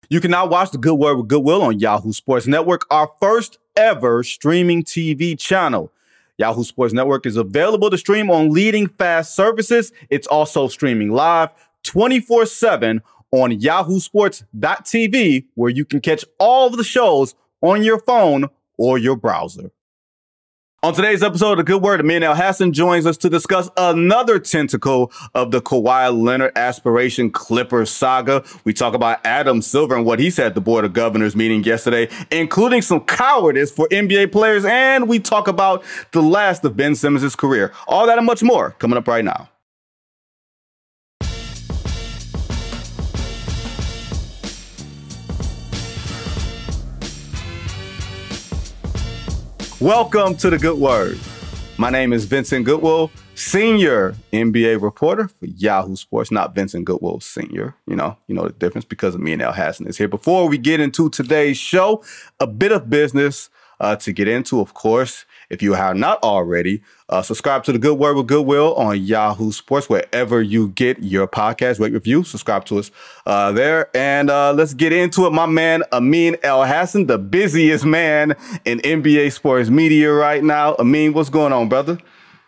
You can now watch The Good Word with Goodwill on Yahoo Sports Network, our first ever streaming TV channel. Yahoo Sports Network is available to stream on leading fast services. It's also streaming live 24/7 on yahoosports.tv, where you can catch all of the shows on your phone or your browser. On today's episode of The Good Word, Amin Elhassan joins us to discuss another tentacle of the Kawhi Leonard aspiration Clippers saga. We talk about Adam Silver and what he said at the Board of Governors meeting yesterday, including some cowardice for NBA players, and we talk about the last of Ben Simmons' career. All that and much more coming up right now. Welcome to The Good Word. My name is Vincent Goodwill, senior NBA reporter for Yahoo Sports. Not Vincent Goodwill Sr. You know the difference because Amin Elhassan is here. Before we get into today's show, a bit of business to get into, of course. If you have not already, subscribe to The Good Word with Goodwill on Yahoo Sports, wherever you get your podcast, rate, review, subscribe to us there. And let's get into it. My man, Amin Elhassan, the busiest man in NBA sports media right now. Amin, what's going on, brother?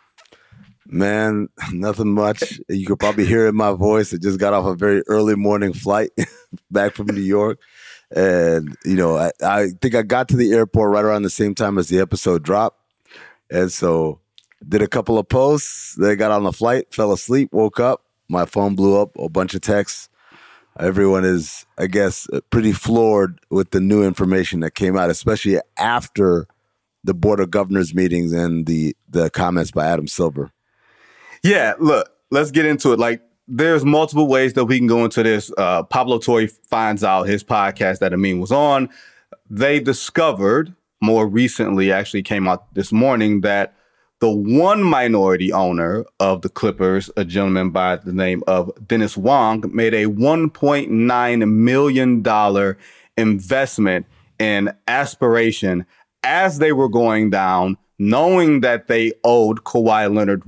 Man, nothing much. You could probably hear it in my voice. I just got off a very early morning flight back from New York. And, I think I got to the airport right around the same time as the episode dropped. And so did a couple of posts. Then I got on the flight, fell asleep, woke up. My phone blew up, a bunch of texts. Everyone is, I guess, pretty floored with the new information that came out, especially after the Board of Governors meetings and the comments by Adam Silver. Yeah, look, let's get into it. There's multiple ways that we can go into this. Pablo Torre finds out his podcast that Amin was on. They discovered more recently, actually came out this morning, that the one minority owner of the Clippers, a gentleman by the name of Dennis Wong, made a $1.9 million investment in Aspiration as they were going down, knowing that they owed Kawhi Leonard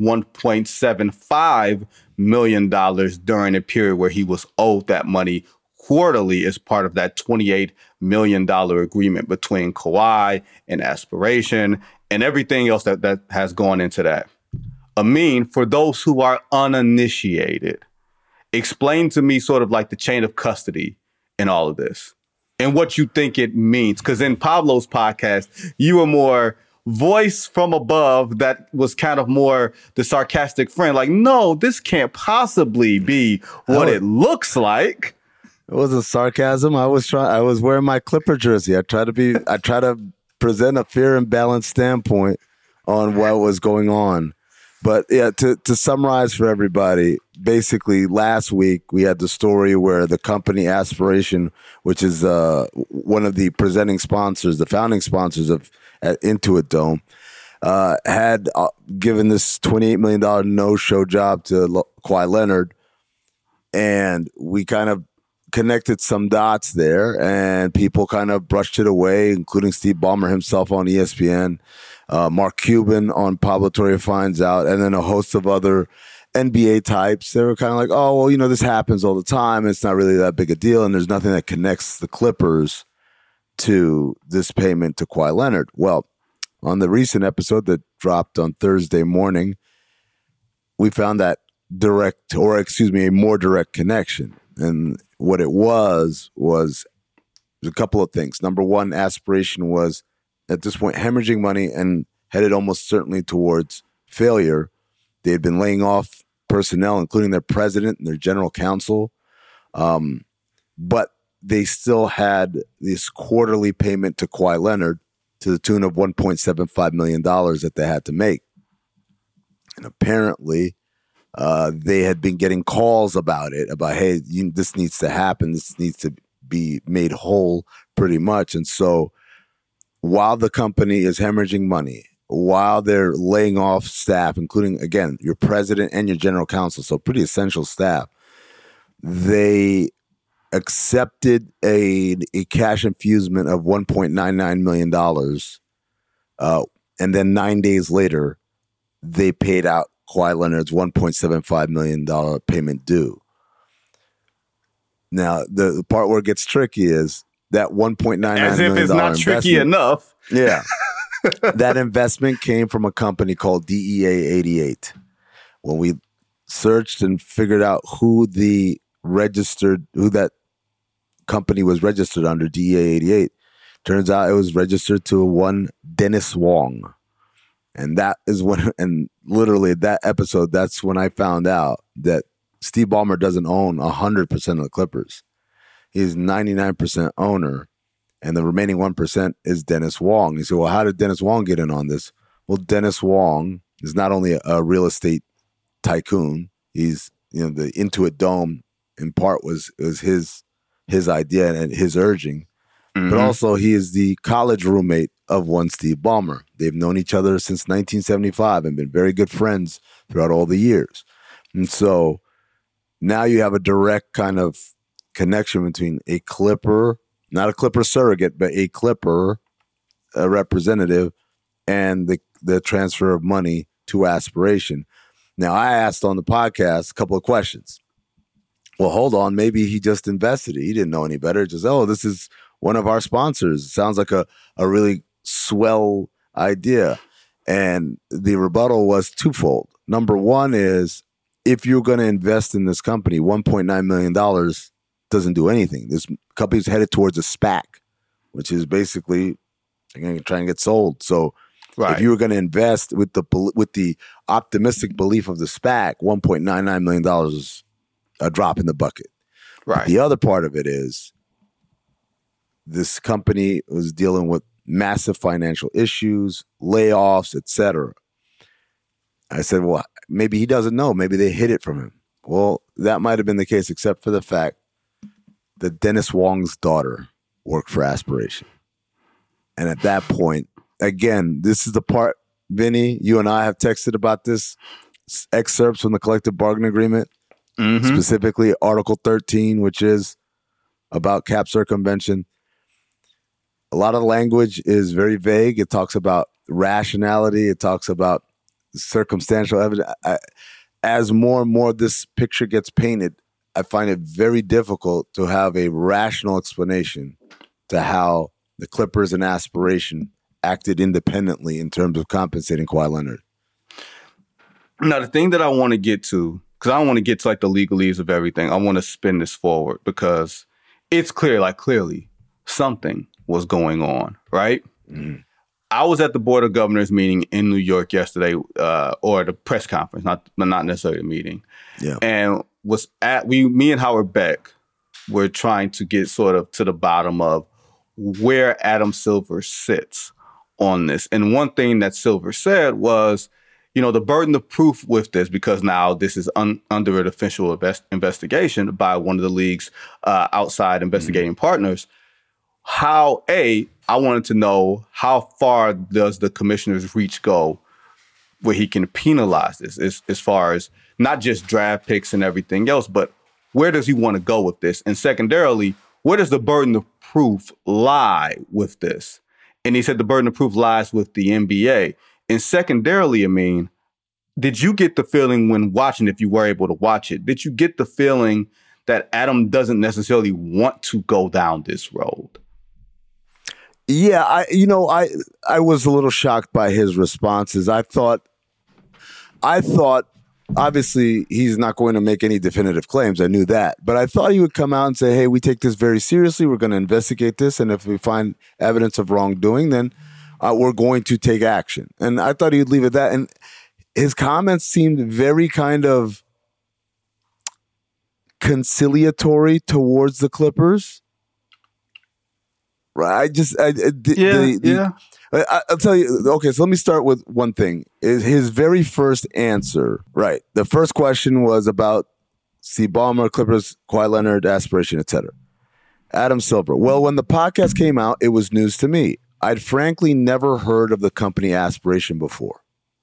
$1.75 million during a period where he was owed that money quarterly as part of that $28 million agreement between Kawhi and Aspiration and everything else that has gone into that. Amin, for those who are uninitiated, explain to me sort of like the chain of custody in all of this and what you think it means. Because in Pablo's podcast, you were more voice from above that was kind of more the sarcastic friend. Like, no, this can't possibly be what it looks like. It wasn't sarcasm. I was wearing my Clipper jersey. I try to present a fair and balanced standpoint on what was going on. But yeah, to summarize for everybody, basically last week we had the story where the company Aspiration, which is one of the presenting sponsors, the founding sponsors of Intuit Dome, had given this $28 million no-show job to Kawhi Leonard, and we kind of connected some dots there, and people kind of brushed it away, including Steve Ballmer himself on ESPN, Mark Cuban on Pablo Torre finds out, and then a host of other NBA types. They were kind of like, oh, well, this happens all the time. It's not really that big a deal, and there's nothing that connects the Clippers to this payment to Kawhi Leonard. Well, on the recent episode that dropped on Thursday morning, we found that a more direct connection. And what it was a couple of things. Number one, Aspiration was at this point hemorrhaging money and headed almost certainly towards failure. They had been laying off personnel, including their president and their general counsel. But they still had this quarterly payment to Kawhi Leonard to the tune of $1.75 million that they had to make. And apparently, they had been getting calls about it, about, hey, this needs to happen. This needs to be made whole pretty much. And so while the company is hemorrhaging money, while they're laying off staff, including, again, your president and your general counsel, so pretty essential staff, they accepted a cash infusement of $1.99 million. And then 9 days later, they paid out Kawhi Leonard's $1.75 million payment due. Now, the part where it gets tricky is that $1.99 million As if it's not tricky enough. Yeah. That investment came from a company called DEA 88. When we searched and figured out who that company was registered under, DEA 88, turns out it was registered to one Dennis Wong. And that is and literally that episode, that's when I found out that Steve Ballmer doesn't own 100% of the Clippers. He's 99% owner, and the remaining 1% is Dennis Wong. You say, well, how did Dennis Wong get in on this? Well, Dennis Wong is not only a real estate tycoon. He's, the Intuit Dome in part was his idea and his urging, but also he is the college roommate of one Steve Ballmer. They've known each other since 1975 and been very good friends throughout all the years. And so now you have a direct kind of connection between a Clipper, not a Clipper surrogate, but a Clipper representative, and the transfer of money to Aspiration. Now, I asked on the podcast a couple of questions. Well, hold on. Maybe he just invested it. He didn't know any better. Just, this is one of our sponsors. It sounds like a really swell idea. And the rebuttal was twofold. Number one is, if you're going to invest in this company, $1.9 million doesn't do anything. This company's headed towards a SPAC, which is basically trying to get sold. So if you were going to invest with the optimistic belief of the SPAC, $1.99 million is a drop in the bucket. Right. The other part of it is this company was dealing with massive financial issues, layoffs, etc. I said, well, maybe he doesn't know. Maybe they hid it from him. Well, that might have been the case, except for the fact that Dennis Wong's daughter worked for Aspiration. And at that point, again, this is the part, Vinny, you and I have texted about this, excerpts from the collective bargaining agreement, specifically Article 13, which is about cap circumvention. A lot of language is very vague. It talks about rationality. It talks about circumstantial evidence. As more and more this picture gets painted, I find it very difficult to have a rational explanation to how the Clippers and Aspiration acted independently in terms of compensating Kawhi Leonard. Now, the thing that I want to get to, because I don't want to get to like the legalese of everything, I want to spin this forward because it's clearly something was going on, right? Mm-hmm. I was at the Board of Governors meeting in New York yesterday, or the press conference, not necessarily a meeting. Yeah. And me and Howard Beck were trying to get sort of to the bottom of where Adam Silver sits on this. And one thing that Silver said was, the burden of proof with this, because now this is under an official investigation by one of the league's outside investigating partners. I wanted to know how far does the commissioner's reach go where he can penalize this as far as not just draft picks and everything else, but where does he want to go with this? And secondarily, where does the burden of proof lie with this? And he said the burden of proof lies with the NBA. And secondarily, did you get the feeling when watching, if you were able to watch it, did you get the feeling that Adam doesn't necessarily want to go down this road? Yeah, I was a little shocked by his responses. I thought obviously he's not going to make any definitive claims. I knew that. But I thought he would come out and say, hey, we take this very seriously. We're going to investigate this. And if we find evidence of wrongdoing, then we're going to take action. And I thought he'd leave it at that. And his comments seemed very kind of conciliatory towards the Clippers. Right. I'll tell you. Okay, so let me start with one thing. His very first answer, right? The first question was about Steve Ballmer, Clippers, Kawhi Leonard, Aspiration, etc. Adam Silver. Well, when the podcast came out, it was news to me. I'd frankly never heard of the company Aspiration before.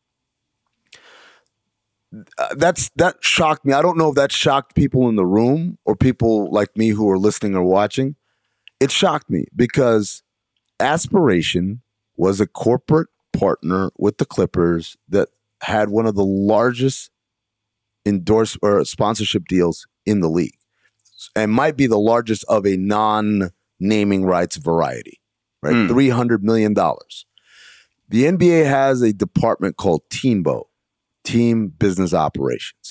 That shocked me. I don't know if that shocked people in the room or people like me who are listening or watching. It shocked me because Aspiration was a corporate partner with the Clippers that had one of the largest sponsorship deals in the league. and might be the largest of a non-naming rights variety, right? $300 million. The NBA has a department called TEAMBO, Team Business Operations.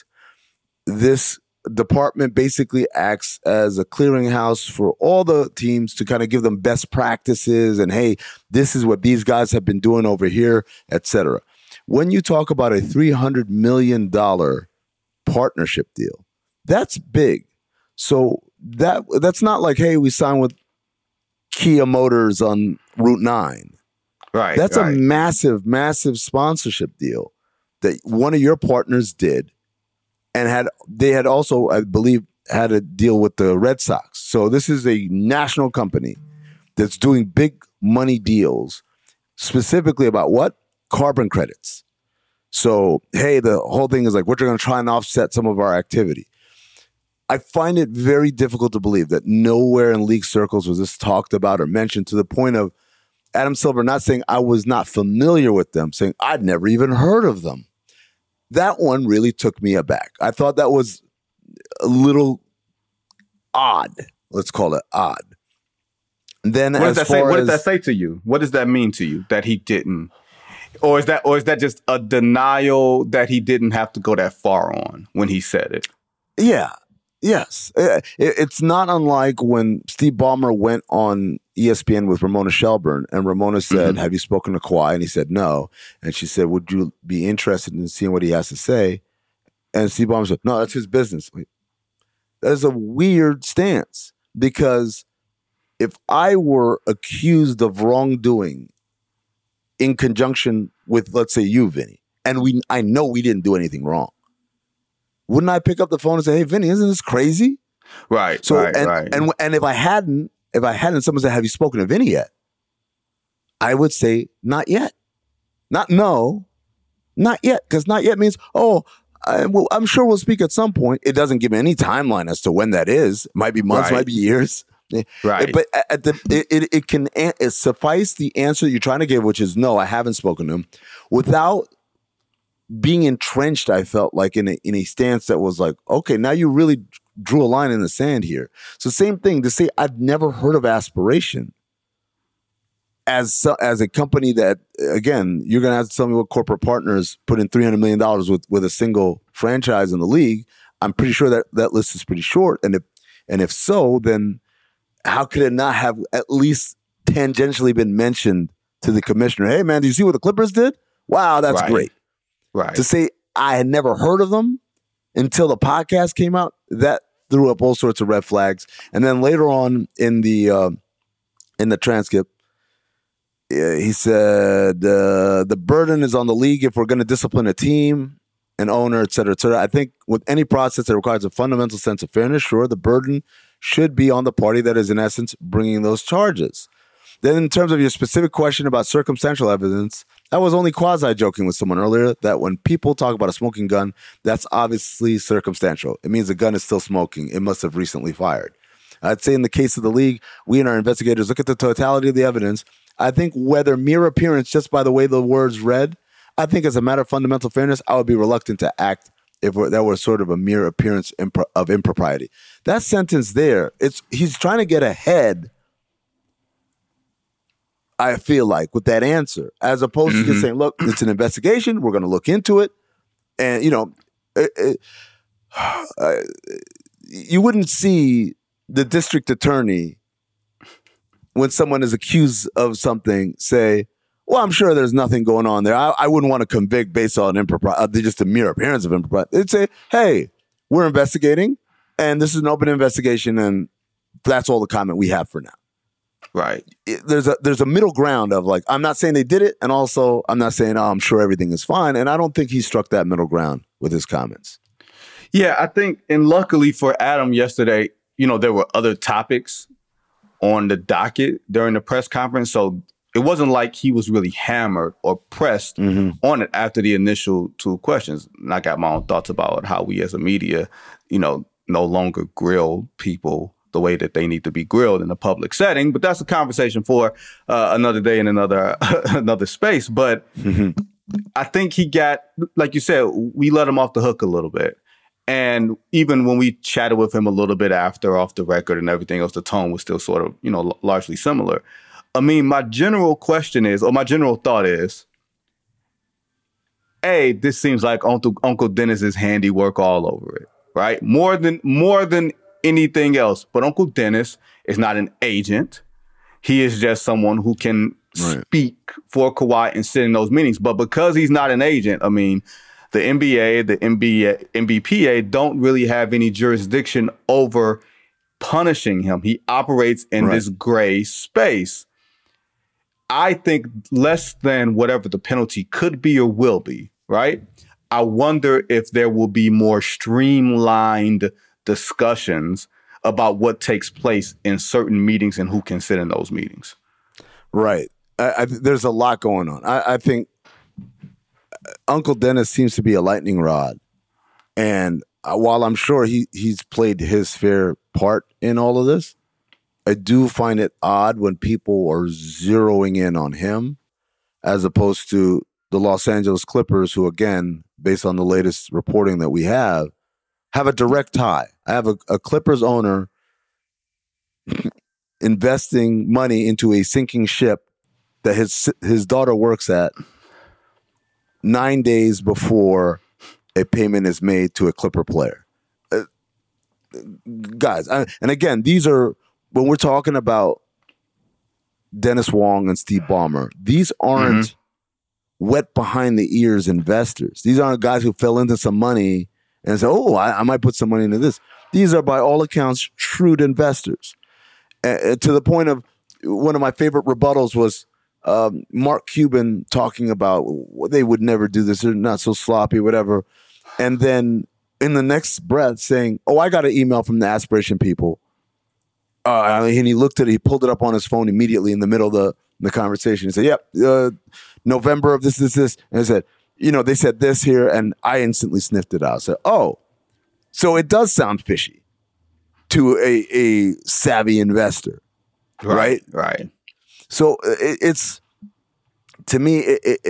This department basically acts as a clearinghouse for all the teams to kind of give them best practices and, hey, this is what these guys have been doing over here, et cetera. When you talk about a $300 million partnership deal, that's big. So that's not like, hey, we signed with Kia Motors on Route 9. Right. That's a massive, massive sponsorship deal that one of your partners did, and they had also, I believe, had a deal with the Red Sox. So this is a national company that's doing big money deals, specifically about what? Carbon credits. So, hey, the whole thing is like, we're going to try and offset some of our activity. I find it very difficult to believe that nowhere in league circles was this talked about or mentioned, to the point of Adam Silver not saying I was not familiar with them, saying I'd never even heard of them. That one really took me aback. I thought that was a little odd. Let's call it odd. And then what does that say to you? What does that mean to you that he didn't? Or is that just a denial that he didn't have to go that far on when he said it? Yeah. Yes. It's not unlike when Steve Ballmer went on ESPN with Ramona Shelburne, and Ramona said, have you spoken to Kawhi? And he said, no. And she said, would you be interested in seeing what he has to say? And Steve Ballmer said, no, that's his business. That is a weird stance, because if I were accused of wrongdoing in conjunction with, let's say, you, Vinny, and I know we didn't do anything wrong, wouldn't I pick up the phone and say, hey, Vinny, isn't this crazy? Right. So, right. And if I hadn't, someone said, have you spoken to Vinny yet? I would say, not yet. Not yet. Because not yet means, I'm sure we'll speak at some point. It doesn't give me any timeline as to when that is. It might be months, might be years. Right. But it can suffice the answer you're trying to give, which is no, I haven't spoken to him, without being entrenched. I felt like in a stance that was like, okay, now you really drew a line in the sand here. So same thing to say I've never heard of Aspiration as a company that, again, you're going to have to tell me what corporate partners put in $300 million with a single franchise in the league. I'm pretty sure that list is pretty short. And if so, then how could it not have at least tangentially been mentioned to the commissioner? Hey, man, do you see what the Clippers did? Wow, that's great. Right. To say I had never heard of them until the podcast came out, that threw up all sorts of red flags. And then later on in the transcript, he said the burden is on the league if we're going to discipline a team, an owner, et cetera, et cetera. I think with any process that requires a fundamental sense of fairness, sure, the burden should be on the party that is, in essence, bringing those charges. Then in terms of your specific question about circumstantial evidence, I was only quasi-joking with someone earlier that when people talk about a smoking gun, that's obviously circumstantial. It means the gun is still smoking. It must have recently fired. I'd say in the case of the league, we and our investigators look at the totality of the evidence. I think whether mere appearance, just by the way the words read, I think as a matter of fundamental fairness, I would be reluctant to act if that were sort of a mere appearance of impropriety. That sentence there, he's trying to get ahead, I feel like, with that answer, as opposed to just saying, look, it's an investigation. We're going to look into it. And, you wouldn't see the district attorney, when someone is accused of something, say, well, I'm sure there's nothing going on there. I wouldn't want to convict based on just a mere appearance of impropriety. They'd say, hey, we're investigating, and this is an open investigation, and that's all the comment we have for now. Right. There's a middle ground of like, I'm not saying they did it, and also I'm not saying, I'm sure everything is fine. And I don't think he struck that middle ground with his comments. Yeah, I think, and luckily for Adam yesterday, there were other topics on the docket during the press conference. So it wasn't like he was really hammered or pressed on it after the initial two questions. And I got my own thoughts about how we as a media, no longer grill people the way that they need to be grilled in a public setting. But that's a conversation for another day in another space. But I think he got, like you said, we let him off the hook a little bit. And even when we chatted with him a little bit after off the record and everything else, the tone was still sort of, largely similar. I mean, my general thought is, A, this seems like Uncle Dennis's handiwork all over it, right? More than anything else. But Uncle Dennis is not an agent. He is just someone who can speak for Kawhi and sit in those meetings. But because he's not an agent, I mean, the NBA, the NBPA don't really have any jurisdiction over punishing him. He operates in this gray space. I think less than whatever the penalty could be or will be, right? I wonder if there will be more streamlined discussions about what takes place in certain meetings and who can sit in those meetings. Right. There's a lot going on. I think Uncle Dennis seems to be a lightning rod. And while I'm sure he's played his fair part in all of this, I do find it odd when people are zeroing in on him as opposed to the Los Angeles Clippers, who, again, based on the latest reporting that we have a direct tie. I have a Clippers owner investing money into a sinking ship that his daughter works at 9 days before a payment is made to a Clipper player. Guys, and again, these are, when we're talking about Dennis Wong and Steve Ballmer, these aren't wet behind the ears investors. These aren't guys who fell into some money and say, I might put some money into this. These are, by all accounts, shrewd investors. To the point of, one of my favorite rebuttals was Mark Cuban talking about they would never do this, they're not so sloppy, whatever. And then in the next breath saying, I got an email from the Aspiration people. And he looked at it, he pulled it up on his phone immediately in the middle of the conversation. He said, yep, November of this. And I said, they said this here, and I instantly sniffed it out. I said, so it does sound fishy to a savvy investor, right? Right. So it's, to me,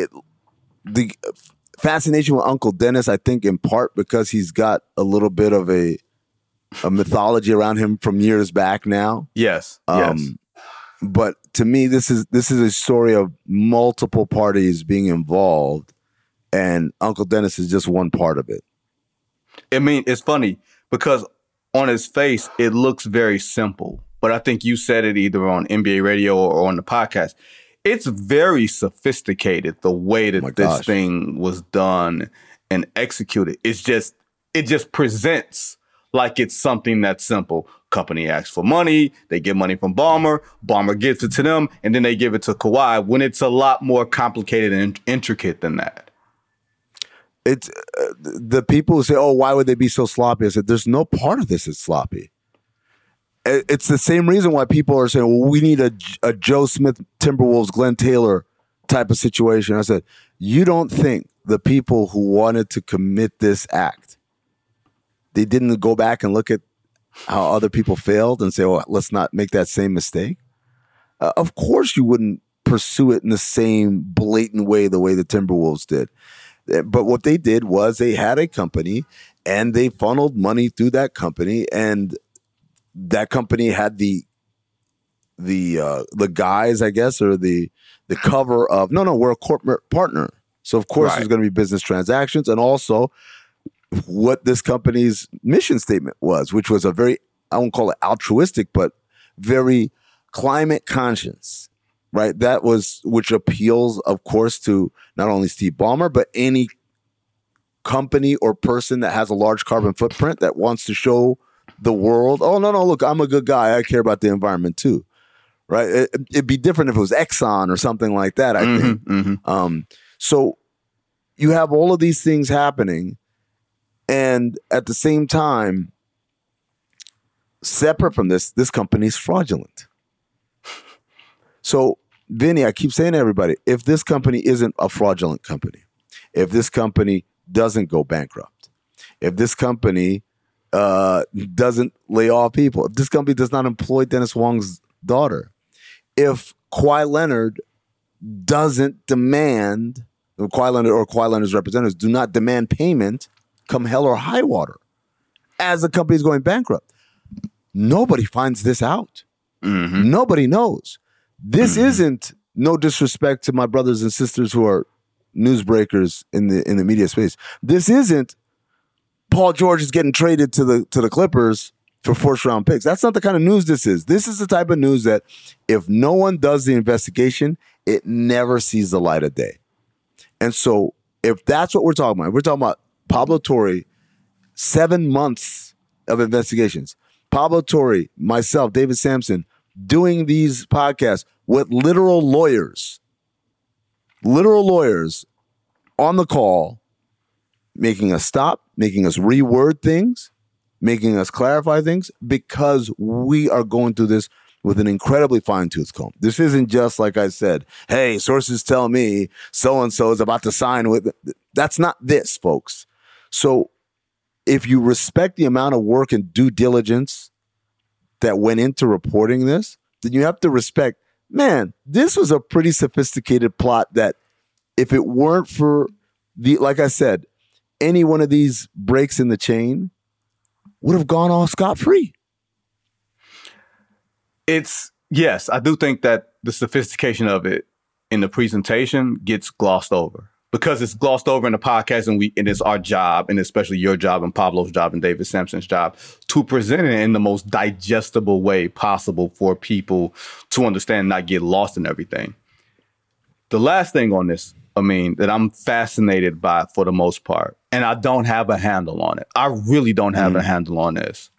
the fascination with Uncle Dennis, I think in part because he's got a little bit of a mythology around him from years back now. Yes. But to me, this is a story of multiple parties being involved, and Uncle Dennis is just one part of it. I mean, it's funny because on his face, it looks very simple. But I think you said it either on NBA radio or on the podcast. It's very sophisticated, the way that this thing was done and executed. It just presents like it's something that's simple. Company asks for money, they get money from Ballmer gives it to them, and then they give it to Kawhi, when it's a lot more complicated and intricate than that. It's the people who say, why would they be so sloppy? I said, there's no part of this that's sloppy. It's the same reason why people are saying, we need a Joe Smith, Timberwolves, Glenn Taylor type of situation. I said, you don't think the people who wanted to commit this act, they didn't go back and look at how other people failed and say, let's not make that same mistake? Of course you wouldn't pursue it in the same blatant way, the way the Timberwolves did. But what they did was they had a company and they funneled money through that company, and that company had the guys, I guess, or the cover of, no, we're a corporate partner. So of course there's going to be business transactions, and also what this company's mission statement was, which was a very, I won't call it altruistic, but very climate conscious, right? That was, which appeals, of course, to not only Steve Ballmer, but any company or person that has a large carbon footprint that wants to show the world, look, I'm a good guy. I care about the environment too, right? It'd be different if it was Exxon or something like that, I think. So you have all of these things happening, and at the same time, separate from this company's fraudulent. So, Vinny, I keep saying to everybody, if this company isn't a fraudulent company, if this company doesn't go bankrupt, if this company doesn't lay off people, if this company does not employ Dennis Wong's daughter, if Kawhi Leonard doesn't Kawhi Leonard or Kawhi Leonard's representatives do not demand payment come hell or high water, as the company is going bankrupt. Nobody finds this out. Mm-hmm. Nobody knows. This isn't, no disrespect to my brothers and sisters who are newsbreakers in the media space. This isn't Paul George is getting traded to the Clippers for first round picks. That's not the kind of news this is. This is the type of news that if no one does the investigation, it never sees the light of day. And so if that's what we're talking about Pablo Torre, 7 months of investigations. Pablo Torre, myself, David Sampson, doing these podcasts with literal lawyers on the call, making us stop, making us reword things, making us clarify things, because we are going through this with an incredibly fine-tooth comb. This isn't just, like I said, hey, sources tell me so-and-so is about to sign with... That's not this, folks. So if you respect the amount of work and due diligence that went into reporting this, then you have to respect, man, this was a pretty sophisticated plot that if it weren't for like I said, any one of these breaks in the chain would have gone all scot-free. Yes, I do think that the sophistication of it in the presentation gets glossed over, because it's glossed over in the podcast, and it's our job, and especially your job and Pablo's job and David Sampson's job, to present it in the most digestible way possible for people to understand, not get lost in everything. The last thing on this, that I'm fascinated by for the most part, and I don't have a handle on it. I really don't have a handle on this.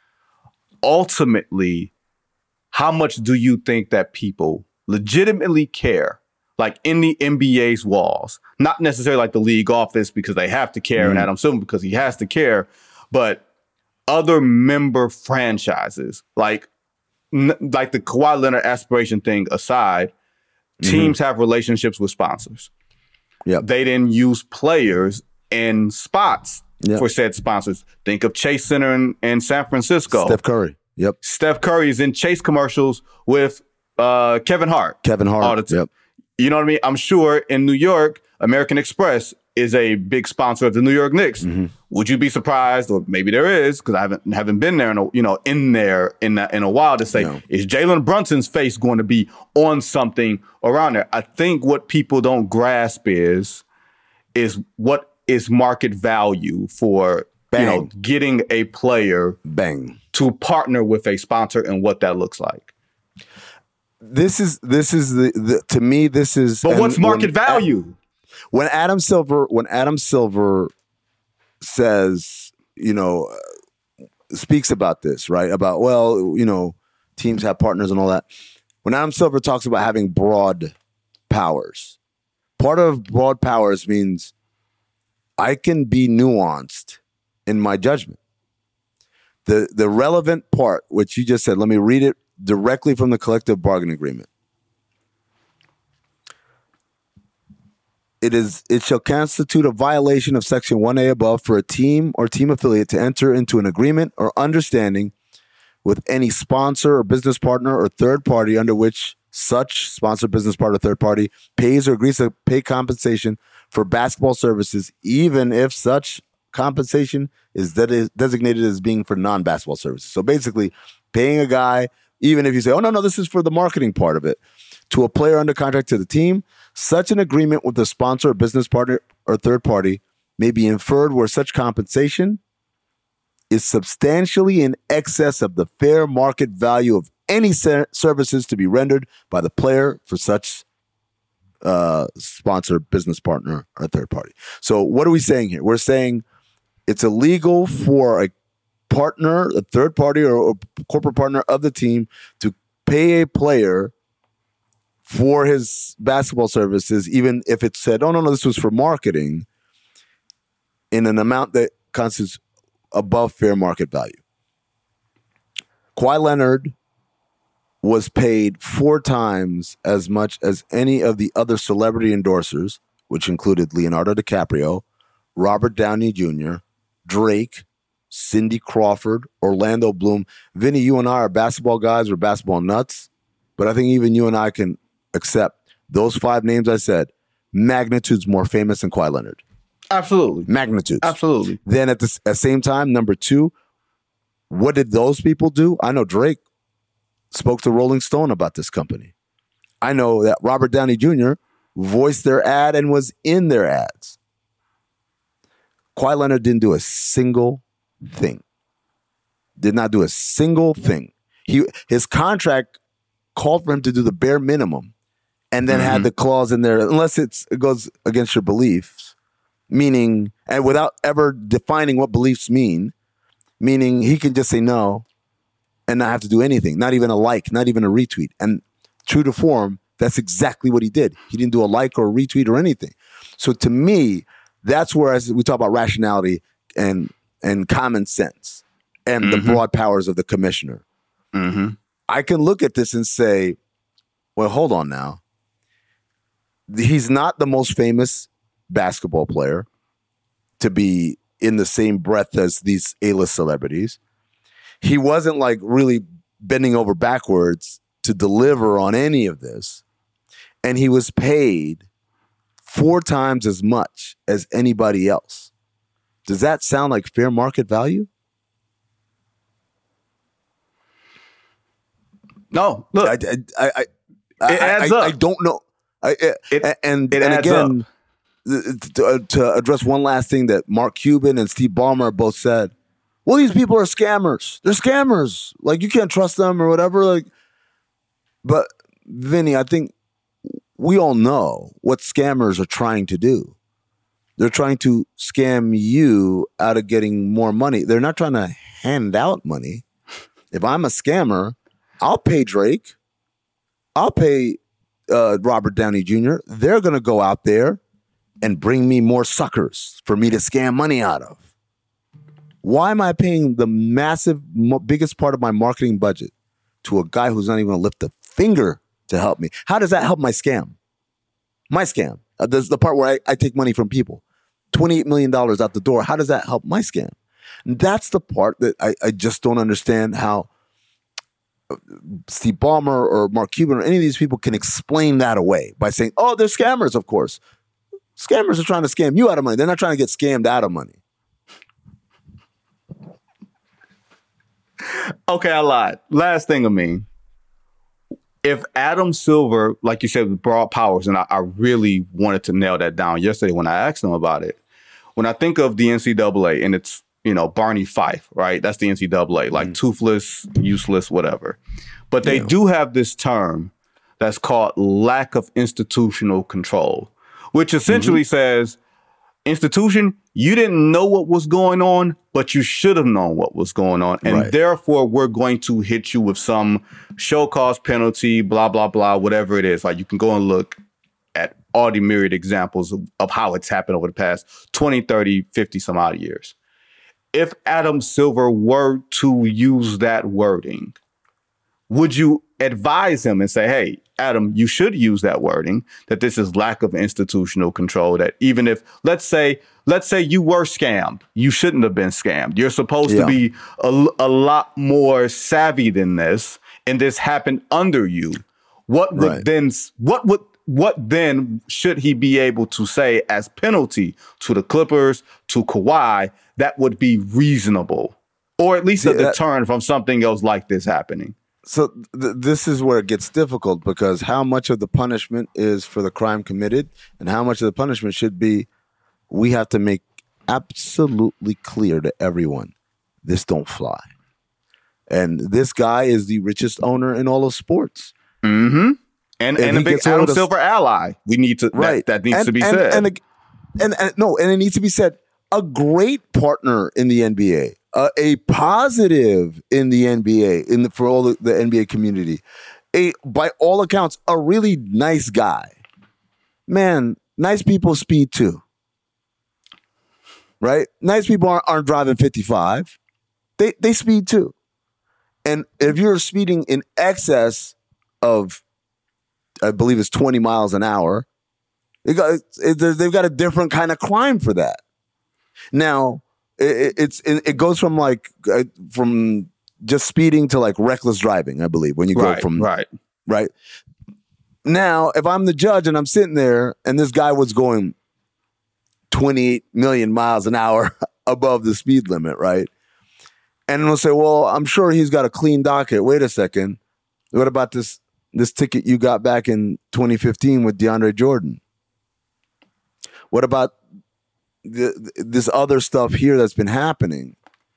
Ultimately, how much do you think that people legitimately care, like in the NBA's walls, not necessarily like the league office because they have to care and Adam Silver because he has to care, but other member franchises, like the Kawhi Leonard aspiration thing aside, teams have relationships with sponsors. Yep. They didn't use players in spots for said sponsors. Think of Chase Center in San Francisco. Steph Curry. Yep. Steph Curry is in Chase commercials with Kevin Hart. All the time. Yep. You know what I mean? I'm sure in New York, American Express is a big sponsor of the New York Knicks. Would you be surprised, or maybe there is, because I haven't been there in a while, to say, is Jalen Brunson's face going to be on something around there? I think what people don't grasp is what is market value for getting a player to partner with a sponsor and what that looks like. This is the to me, this is. But what's market value? When Adam Silver says, speaks about this, right? About, teams have partners and all that. When Adam Silver talks about having broad powers, part of broad powers means I can be nuanced in my judgment. The relevant part, which you just said, let me read it directly from the collective bargaining agreement. It shall constitute a violation of Section 1A above for a team or team affiliate to enter into an agreement or understanding with any sponsor or business partner or third party under which such sponsor, business partner, or third party pays or agrees to pay compensation for basketball services, even if such compensation is designated as being for non-basketball services. So basically, paying a guy, even if you say, oh, no, this is for the marketing part of it, to a player under contract to the team, such an agreement with the sponsor or business partner or third party may be inferred where such compensation is substantially in excess of the fair market value of any services to be rendered by the player for such sponsor, business partner, or third party. So what are we saying here? We're saying it's illegal for a partner, a third party, or a corporate partner of the team to pay a player for his basketball services, even if it said, oh, no, this was for marketing, in an amount that constitutes above fair market value. Kawhi Leonard was paid 4 times as much as any of the other celebrity endorsers, which included Leonardo DiCaprio, Robert Downey Jr., Drake, Cindy Crawford, Orlando Bloom. Vinny, you and I are basketball guys. We're basketball nuts. But I think even you and I can accept those 5 names I said, magnitudes more famous than Kawhi Leonard. Absolutely. Magnitudes. Absolutely. Then at the same time, number 2, What did those people do? I know Drake spoke to Rolling Stone about this company. I know that Robert Downey Jr. voiced their ad and was in their ads. Kawhi Leonard didn't do a single thing. Did not do a single thing. His contract called for him to do the bare minimum and then had the clause in there, unless it goes against your beliefs, meaning, and without ever defining what beliefs mean, meaning he can just say no and not have to do anything, not even a like, not even a retweet. And true to form, that's exactly what he did. He didn't do a like or a retweet or anything. So to me, that's where, as we talk about rationality and common sense and the broad powers of the commissioner, I can look at this and say, well, hold on now. He's not the most famous basketball player to be in the same breath as these A-list celebrities. He wasn't like really bending over backwards to deliver on any of this. And he was paid 4 times as much as anybody else. Does that sound like fair market value? No, look, it adds up. I don't know. And again, to address one last thing that Mark Cuban and Steve Ballmer both said, well, these people are scammers. They're scammers. Like, you can't trust them or whatever. Like, but Vinny, I think we all know what scammers are trying to do. They're trying to scam you out of getting more money. They're not trying to hand out money. If I'm a scammer, I'll pay Drake. I'll pay Robert Downey Jr. They're going to go out there and bring me more suckers for me to scam money out of. Why am I paying the massive, biggest part of my marketing budget to a guy who's not even going to lift a finger to help me? How does that help my scam? My scam. There's the part where I take money from people. $28 million out the door. How does that help my scam? And that's the part that I just don't understand how Steve Ballmer or Mark Cuban or any of these people can explain that away by saying, oh, they're scammers, of course. Scammers are trying to scam you out of money. They're not trying to get scammed out of money. Okay, I lied. Last thing, Amin. If Adam Silver, like you said, with broad powers, and I really wanted to nail that down yesterday when I asked him about it. When I think of the NCAA and it's, Barney Fife, right? That's the NCAA, like toothless, useless, whatever. But they do have this term that's called lack of institutional control, which essentially says, institution, you didn't know what was going on, but you should have known what was going on. And therefore, we're going to hit you with some show cause penalty, blah, blah, blah, whatever it is. Like, you can go and look at all the myriad examples of how it's happened over the past 20, 30, 50 some odd years. If Adam Silver were to use that wording, would you advise him and say, hey, Adam, you should use that wording, that this is lack of institutional control, that even if, let's say you were scammed, you shouldn't have been scammed. You're supposed to be a lot more savvy than this, and this happened under you. What then should he be able to say as penalty to the Clippers, to Kawhi, that would be reasonable, or at least a deterrent from something else like this happening? So this is where it gets difficult, because how much of the punishment is for the crime committed and how much of the punishment should be, we have to make absolutely clear to everyone, this don't fly. And this guy is the richest owner in all of sports. Mm-hmm. And a big Adam Silver ally. We need to, that needs to be said. And it needs to be said, a great partner in the NBA. A positive in the NBA, for all the NBA community, by all accounts, a really nice guy. Man, nice people speed too, right? Nice people aren't driving 55; they speed too. And if you're speeding in excess of, I believe it's 20 miles an hour, they've got a different kind of crime for that. Now. It goes from from just speeding to like reckless driving, I believe, when you go from right. Now, if I'm the judge and I'm sitting there and this guy was going 28 million miles an hour above the speed limit, right? And we'll say, well, I'm sure he's got a clean docket. Wait a second. What about this ticket you got back in 2015 with DeAndre Jordan? What about this other stuff here that's been happening?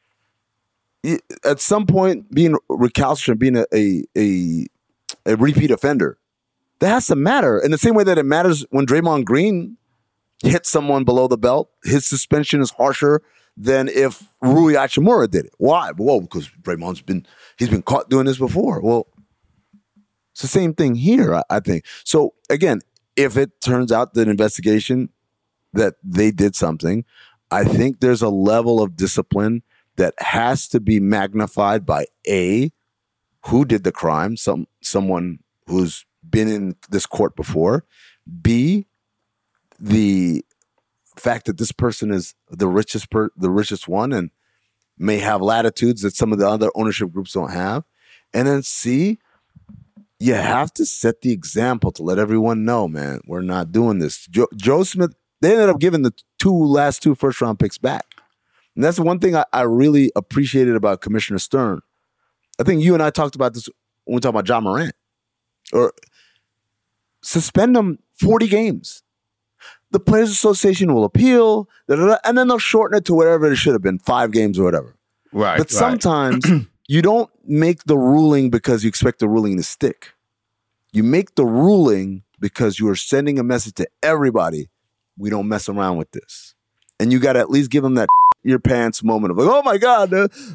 At some point, being recalcitrant, being a repeat offender, that has to matter. In the same way that it matters when Draymond Green hits someone below the belt, his suspension is harsher than if Rui Hachimura did it. Why? Well, because he's been caught doing this before. Well, it's the same thing here, I think. So again, if it turns out that investigation that they did something, I think there's a level of discipline that has to be magnified by A, who did the crime, someone who's been in this court before, B, the fact that this person is the richest one and may have latitudes that some of the other ownership groups don't have, and then C, you have to set the example to let everyone know, man, we're not doing this. Joe Smith, they ended up giving the last two first-round picks back. And that's the one thing I really appreciated about Commissioner Stern. I think you and I talked about this when we talked about John Morant. Or suspend them 40 games. The Players Association will appeal, and then they'll shorten it to whatever it should have been, 5 games or whatever. Right. But sometimes you don't make the ruling because you expect the ruling to stick. You make the ruling because you are sending a message to everybody, we don't mess around with this. And you got to at least give them that your pants moment of like, oh my God.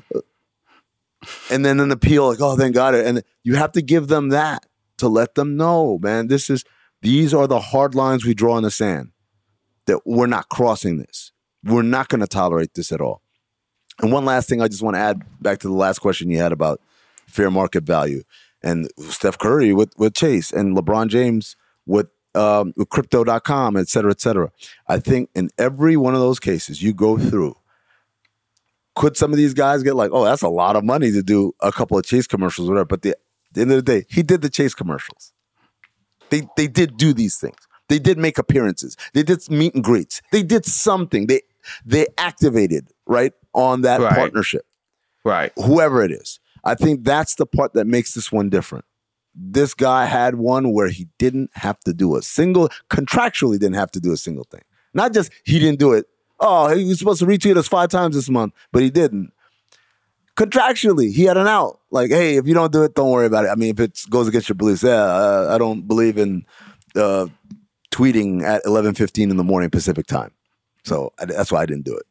And then an appeal, like, oh, thank God. And you have to give them that to let them know, man, these are the hard lines we draw in the sand, that we're not crossing this. We're not going to tolerate this at all. And one last thing I just want to add back to the last question you had about fair market value and Steph Curry with Chase and LeBron James with crypto.com, et cetera, et cetera. I think in every one of those cases you go through, could some of these guys get like, oh, that's a lot of money to do a couple of Chase commercials or whatever. But at the end of the day, he did the Chase commercials. They did do these things. They did make appearances. They did meet and greets. They did something. They activated, right, on that partnership. Right. Whoever it is. I think that's the part that makes this one different. This guy had one where he didn't have to do contractually didn't have to do a single thing. Not just he didn't do it. Oh, he was supposed to retweet us 5 times this month, but he didn't. Contractually, he had an out. Like, hey, if you don't do it, don't worry about it. I mean, if it goes against your beliefs, I don't believe in tweeting at 11:15 in the morning Pacific time. So that's why I didn't do it.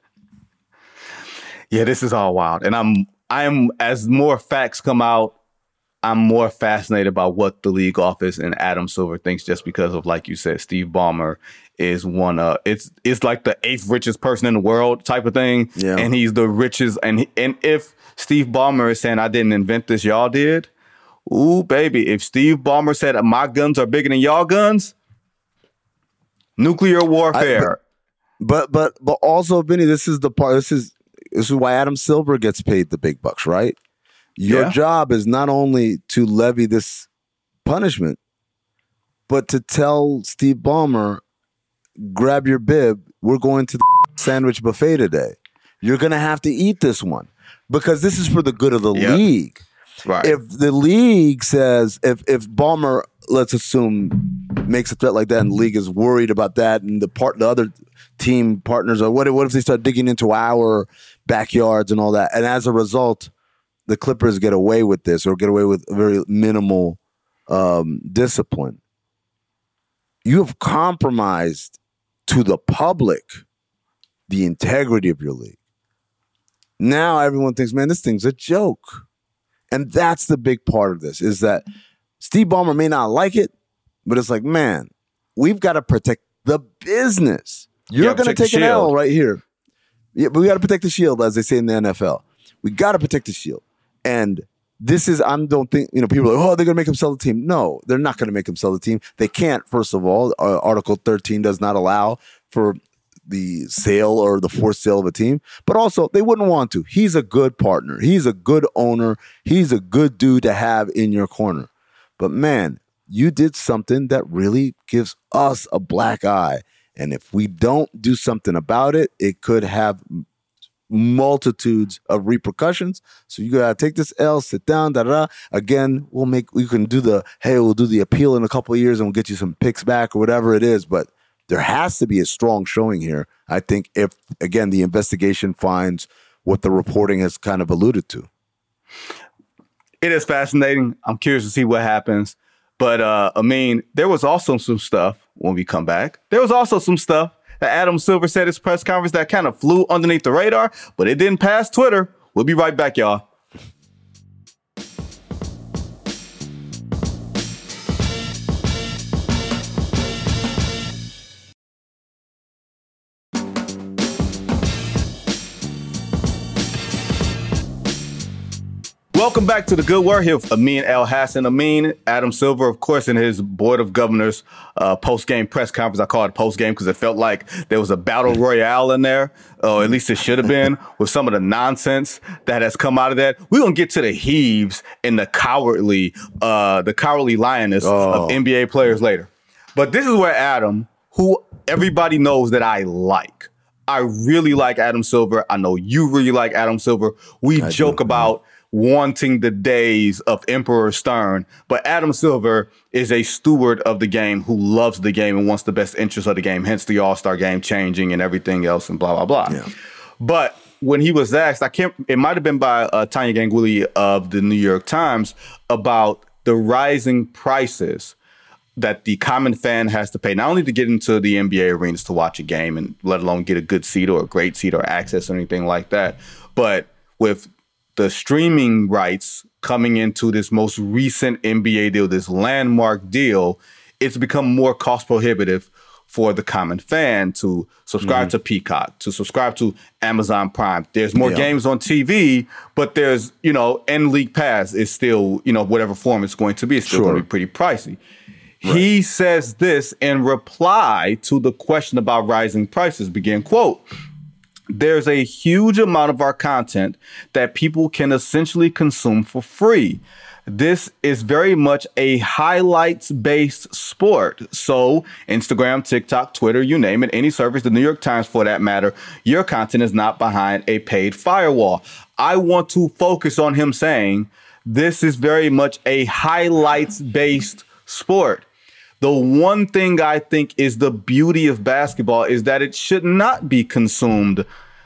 Yeah, this is all wild. And I'm as more facts come out, I'm more fascinated by what the league office and Adam Silver thinks, just because of, like you said, Steve Ballmer is one it's like the 8th richest person in the world type of thing. Yeah. And he's the richest. And if Steve Ballmer is saying, I didn't invent this, y'all did. Ooh, baby. If Steve Ballmer said my guns are bigger than y'all guns, nuclear warfare. But also, Vinny, this is the part. This is why Adam Silver gets paid the big bucks, right? Your job is not only to levy this punishment, but to tell Steve Ballmer, grab your bib, we're going to the sandwich buffet today. You're going to have to eat this one because this is for the good of the league. Right. If the league says, if Ballmer, let's assume, makes a threat like that and the league is worried about that and the other team partners are, what if they start digging into our backyards and all that? And as a result, the Clippers get away with this or get away with very minimal discipline. You have compromised to the public the integrity of your league. Now everyone thinks, man, this thing's a joke. And that's the big part of this, is that Steve Ballmer may not like it, but it's like, man, we've got to protect the business. You're going to take an L right here. Yeah, but we got to protect the shield, as they say in the NFL. We got to protect the shield. And this is, I don't think, people are like, oh, they're going to make him sell the team. No, they're not going to make him sell the team. They can't, first of all. Article 13 does not allow for the sale or the forced sale of a team. But also, they wouldn't want to. He's a good partner. He's a good owner. He's a good dude to have in your corner. But man, you did something that really gives us a black eye. And if we don't do something about it, it could have multitudes of repercussions. So you gotta take this L, sit down, Again, we'll do the appeal in a couple of years and we'll get you some picks back or whatever it is. But there has to be a strong showing here. I think if, again, the investigation finds what the reporting has kind of alluded to. It is fascinating. I'm curious to see what happens. But, there was also some stuff when we come back. There was also some stuff that Adam Silver said at his press conference that kind of flew underneath the radar, but it didn't pass Twitter. We'll be right back, y'all. Welcome back to The Good Word here with Amin Elhassan. Amin, Adam Silver, of course, in his Board of Governors post-game press conference. I call it post-game because it felt like there was a battle royale in there, or at least it should have been, with some of the nonsense that has come out of that. We're going to get to the heaves and the cowardly lioness of NBA players later. But this is where Adam, who everybody knows that I like. I really like Adam Silver. I know you really like Adam Silver. We joke about wanting the days of Emperor Stern, but Adam Silver is a steward of the game who loves the game and wants the best interest of the game, hence the All-Star game changing and everything else and blah, blah, blah. Yeah. But when he was asked, it might have been by Tanya Ganguly of the New York Times about the rising prices that the common fan has to pay, not only to get into the NBA arenas to watch a game and let alone get a good seat or a great seat or access or anything like that, but with the streaming rights coming into this most recent NBA deal, this landmark deal, it's become more cost prohibitive for the common fan to subscribe to Peacock, to subscribe to Amazon Prime. There's more games on TV, but there's, and League Pass is still, whatever form it's going to be, it's still going to be pretty pricey. Right. He says this in reply to the question about rising prices, begin quote, "There's a huge amount of our content that people can essentially consume for free. This is very much a highlights-based sport. So Instagram, TikTok, Twitter, you name it, any service, the New York Times for that matter, your content is not behind a paid firewall." I want to focus on him saying this is very much a highlights-based sport. The one thing I think is the beauty of basketball is that it should not be consumed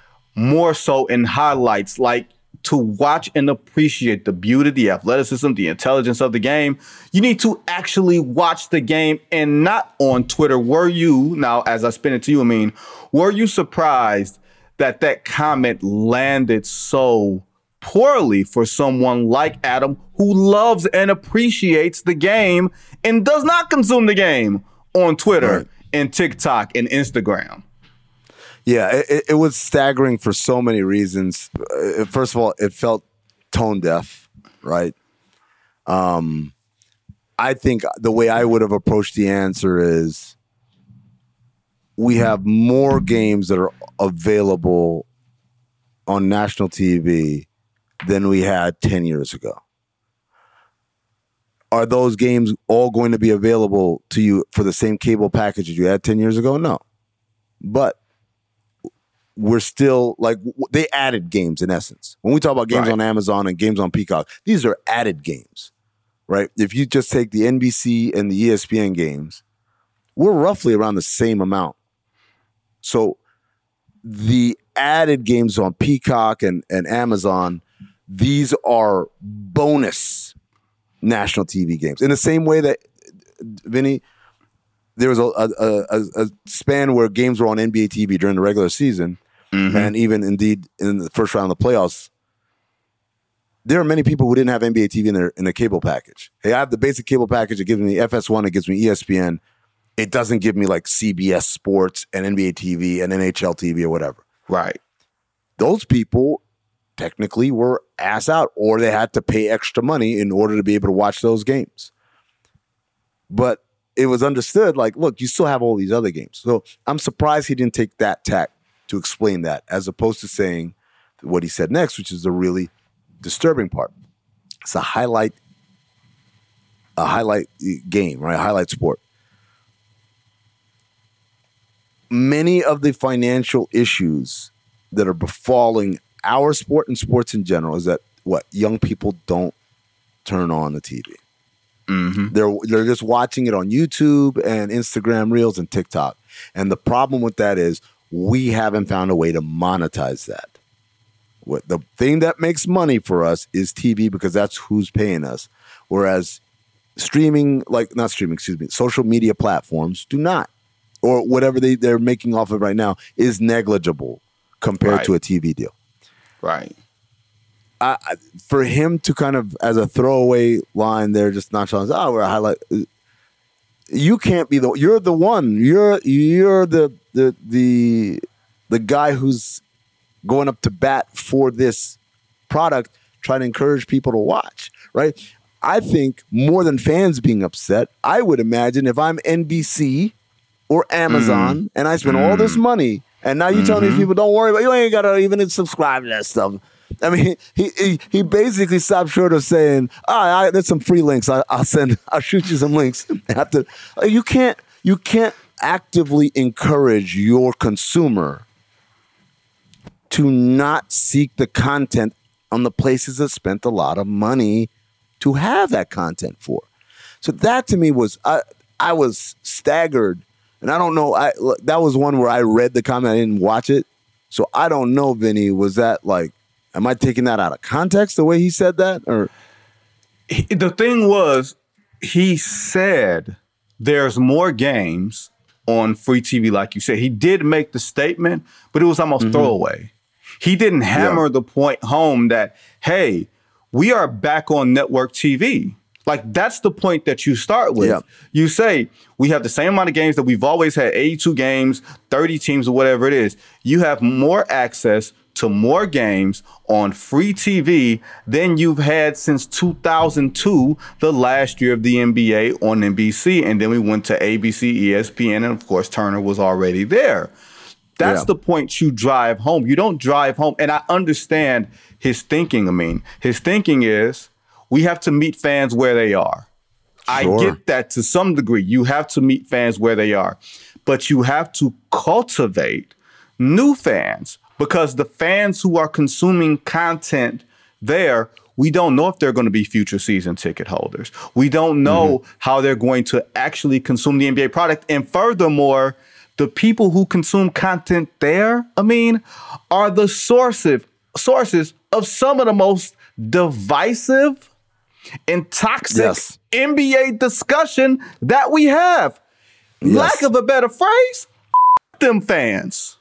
more so in highlights. Like, to watch and appreciate the beauty, the athleticism, the intelligence of the game, you need to actually watch the game and not on Twitter. Were you, now as I spin it to you, were you surprised that comment landed so poorly for someone like Adam, who loves and appreciates the game and does not consume the game on Twitter and TikTok and Instagram? Yeah, it was staggering for so many reasons. First of all, it felt tone deaf, right? I think the way I would have approached the answer is we have more games that are available on national TV than we had 10 years ago. Are those games all going to be available to you for the same cable package that you had 10 years ago? No. But we're still, like, they added games in essence. When we talk about games on Amazon and games on Peacock, these are added games, right? If you just take the NBC and the ESPN games, we're roughly around the same amount. So the added games on Peacock and Amazon, these are bonus national TV games. In the same way that, Vinny, there was a span where games were on NBA TV during the regular season, and even indeed in the first round of the playoffs. There are many people who didn't have NBA TV in their cable package. Hey, I have the basic cable package. It gives me FS1. It gives me ESPN. It doesn't give me like CBS Sports and NBA TV and NHL TV or whatever. Right. Those people technically were ass out, or they had to pay extra money in order to be able to watch those games. But it was understood, like, look, you still have all these other games. So I'm surprised he didn't take that tack to explain that, as opposed to saying what he said next, which is the really disturbing part. It's a highlight game, right? A highlight sport. Many of the financial issues that are befalling our sport and sports in general is that young people don't turn on the TV. Mm-hmm. They're just watching it on YouTube and Instagram Reels and TikTok. And the problem with that is we haven't found a way to monetize that. What the thing that makes money for us is TV because that's who's paying us. Whereas social media platforms do not, or whatever they're making off of right now is negligible compared to a TV deal. Right. For him to kind of, as a throwaway line there, just nonchalant, we're a highlight. You can't be you're the one. You're the guy who's going up to bat for this product, trying to encourage people to watch, right? I think more than fans being upset, I would imagine if I'm NBC or Amazon and I spend all this money and now you're telling these people, don't worry about, you ain't got to even subscribe to that stuff. I mean, he basically stopped short of saying, there's some free links. I'll shoot you some links. You can't actively encourage your consumer to not seek the content on the places that spent a lot of money to have that content for. So that to me was, I was staggered. And I don't know, that was one where I read the comment, I didn't watch it. So I don't know, Vinny, was that like, am I taking that out of context the way he said that? Or the thing was, he said there's more games on free TV, like you said. He did make the statement, but it was almost throwaway. He didn't hammer the point home that, hey, we are back on network TV. Like, that's the point that you start with. Yeah. You say, we have the same amount of games that we've always had, 82 games, 30 teams, or whatever it is. You have more access to more games on free TV than you've had since 2002, the last year of the NBA on NBC. And then we went to ABC, ESPN, and of course, Turner was already there. That's the point you drive home. You don't drive home. And I understand his thinking. I mean, his thinking is we have to meet fans where they are. Sure. I get that to some degree. You have to meet fans where they are. But you have to cultivate new fans, because the fans who are consuming content there, we don't know if they're going to be future season ticket holders. We don't know how they're going to actually consume the NBA product. And furthermore, the people who consume content there, are the sources of some of the most divisive and toxic NBA discussion that we have. Lack of a better phrase, them fans.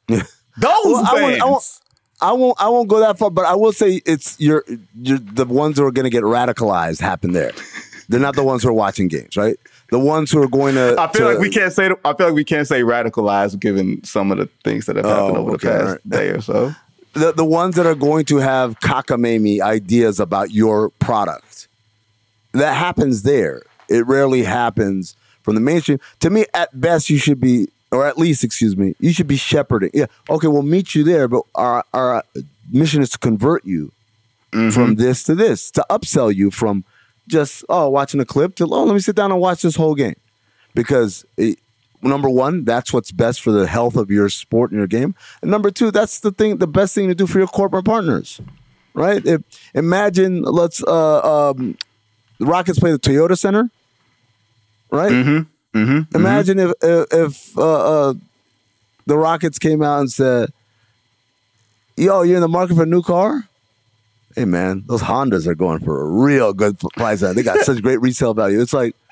Those fans. I won't go that far, but I will say it's you're the ones who are going to get radicalized happen there. They're not the ones who are watching games, right? The ones who are going to. I feel like we can't say radicalized given some of the things that have happened over the past day or so. The ones that are going to have cockamamie ideas about your product. That happens there. It rarely happens from the mainstream. To me, at best, you should be, or at least, you should be shepherding. Yeah, okay, we'll meet you there, but our mission is to convert you from this to this, to upsell you from just, watching a clip to, let me sit down and watch this whole game. Because, number one, that's what's best for the health of your sport and your game. And number two, that's the best thing to do for your corporate partners, right? Imagine, the Rockets play the Toyota Center, right? Imagine if the Rockets came out and said, yo, you're in the market for a new car? Hey, man, those Hondas are going for a real good price. They got such great resale value. It's like,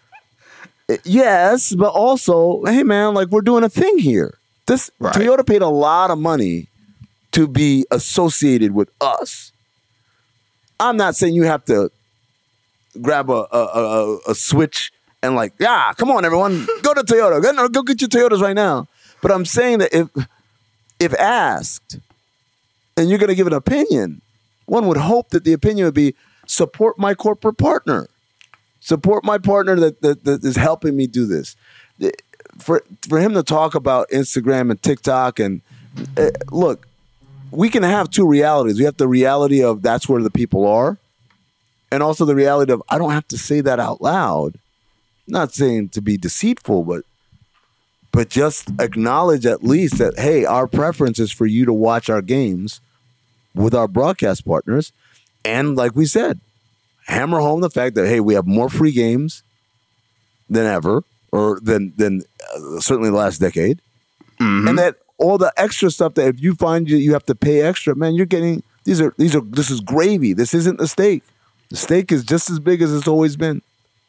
yes, but also, hey, man, like, we're doing a thing here. Toyota paid a lot of money to be associated with us. I'm not saying you have to grab a switch and like, come on, everyone, go to Toyota. Go get your Toyotas right now. But I'm saying that if asked, and you're going to give an opinion, one would hope that the opinion would be, support my corporate partner. Support my partner that is helping me do this. For him to talk about Instagram and TikTok and look, we can have two realities. We have the reality of that's where the people are, and also the reality of I don't have to say that out loud. Not saying to be deceitful, but but just acknowledge at least that, hey, our preference is for you to watch our games with our broadcast partners. And like we said, hammer home the fact that, hey, we have more free games than ever, or than certainly the last decade. Mm-hmm. And that all the extra stuff that if you find you have to pay extra, man, you're getting, this is gravy. This isn't the steak. The steak is just as big as it's always been.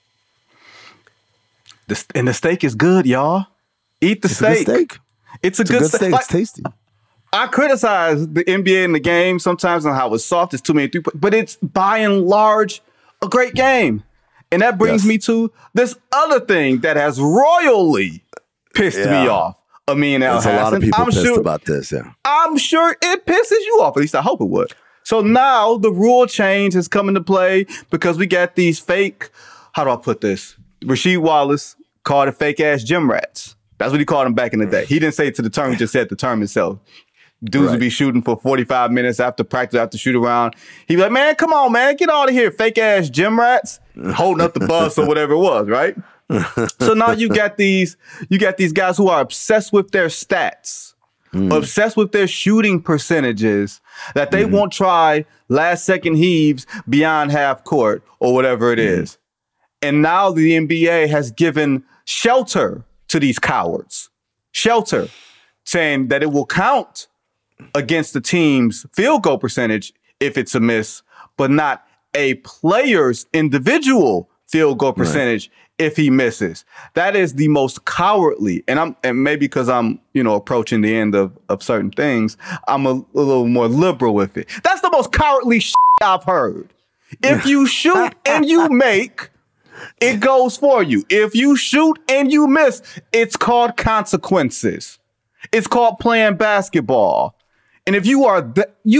And the steak is good, y'all. Eat the steak. It's a good steak. It's tasty. I criticize the NBA in the game sometimes on how it's soft. It's too many three, but it's by and large a great game. And that brings me to this other thing that has royally pissed me off. Amin Elhassan. There's a lot of people pissed about this. Yeah, I'm sure it pisses you off. At least I hope it would. So now the rule change has come into play because we got these fake. How do I put this? Rasheed Wallace called it fake ass gym rats. That's what he called them back in the day. He didn't say it to the term. He just said the term itself. Dudes would be shooting for 45 minutes after practice, after shoot around. He'd be like, man, come on, man. Get out of here. Fake ass gym rats holding up the bus or whatever it was, right? So now you got these guys who are obsessed with their stats, obsessed with their shooting percentages, that they won't try last second heaves beyond half court or whatever it is. And now the NBA has given shelter to these cowards. Shelter, saying that it will count against the team's field goal percentage if it's a miss, but not a player's individual field goal percentage if he misses. That is the most cowardly, and maybe because I'm approaching the end of certain things, I'm a little more liberal with it. That's the most cowardly shit I've heard. If you shoot and you make, it goes for you. If you shoot and you miss, it's called consequences. It's called playing basketball. And if you are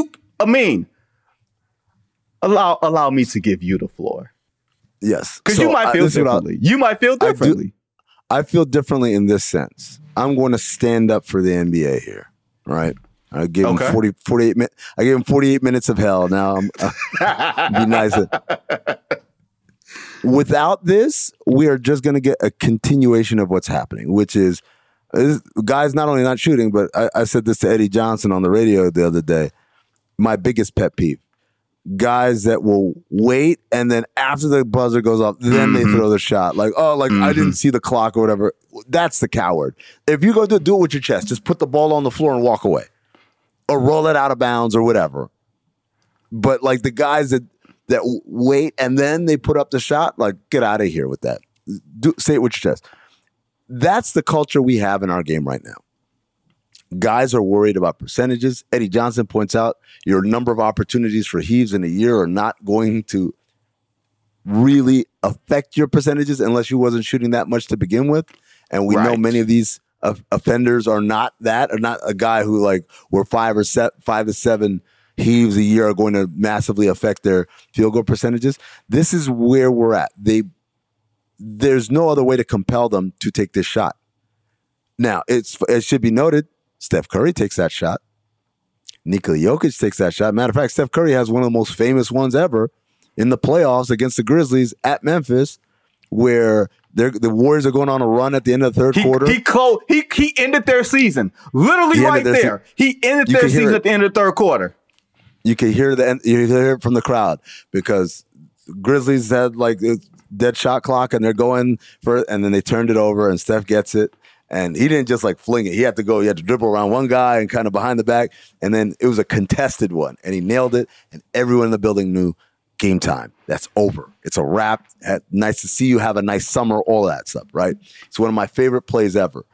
allow me to give you the floor. Yes. Because you might feel differently. You might feel differently. I feel differently in this sense. I'm going to stand up for the NBA here, right? I gave him 48 minutes. I gave him 48 minutes of hell. Now I'm be nice. Without this, we are just going to get a continuation of what's happening, which is guys not only not shooting, but I said this to Eddie Johnson on the radio the other day. My biggest pet peeve. Guys that will wait and then after the buzzer goes off, then they throw the shot. Like, I didn't see the clock or whatever. That's the coward. If you go to do it with your chest, just put the ball on the floor and walk away. Or roll it out of bounds or whatever. But like the guys that wait and then they put up the shot, like get out of here with that. Say it with your chest. That's the culture we have in our game right now. Guys are worried about percentages. Eddie Johnson points out your number of opportunities for heaves in a year are not going to really affect your percentages unless you wasn't shooting that much to begin with. And we know many of these offenders are not a guy who like were 5 to 7 heaves a year are going to massively affect their field goal percentages. This is where we're at. There's no other way to compel them to take this shot. Now, it should be noted, Steph Curry takes that shot. Nikola Jokic takes that shot. Matter of fact, Steph Curry has one of the most famous ones ever in the playoffs against the Grizzlies at Memphis, where the Warriors are going on a run at the end of the third quarter. He ended their season. Literally right there. He ended their season at the end of the third quarter. You can hear you hear it from the crowd because Grizzlies had like a dead shot clock and they're going for it, and then they turned it over and Steph gets it. And he didn't just like fling it. He had to dribble around one guy and kind of behind the back. And then it was a contested one. And he nailed it. And everyone in the building knew game time. That's over. It's a wrap. Nice to see you. Have a nice summer. All that stuff, right? It's one of my favorite plays ever.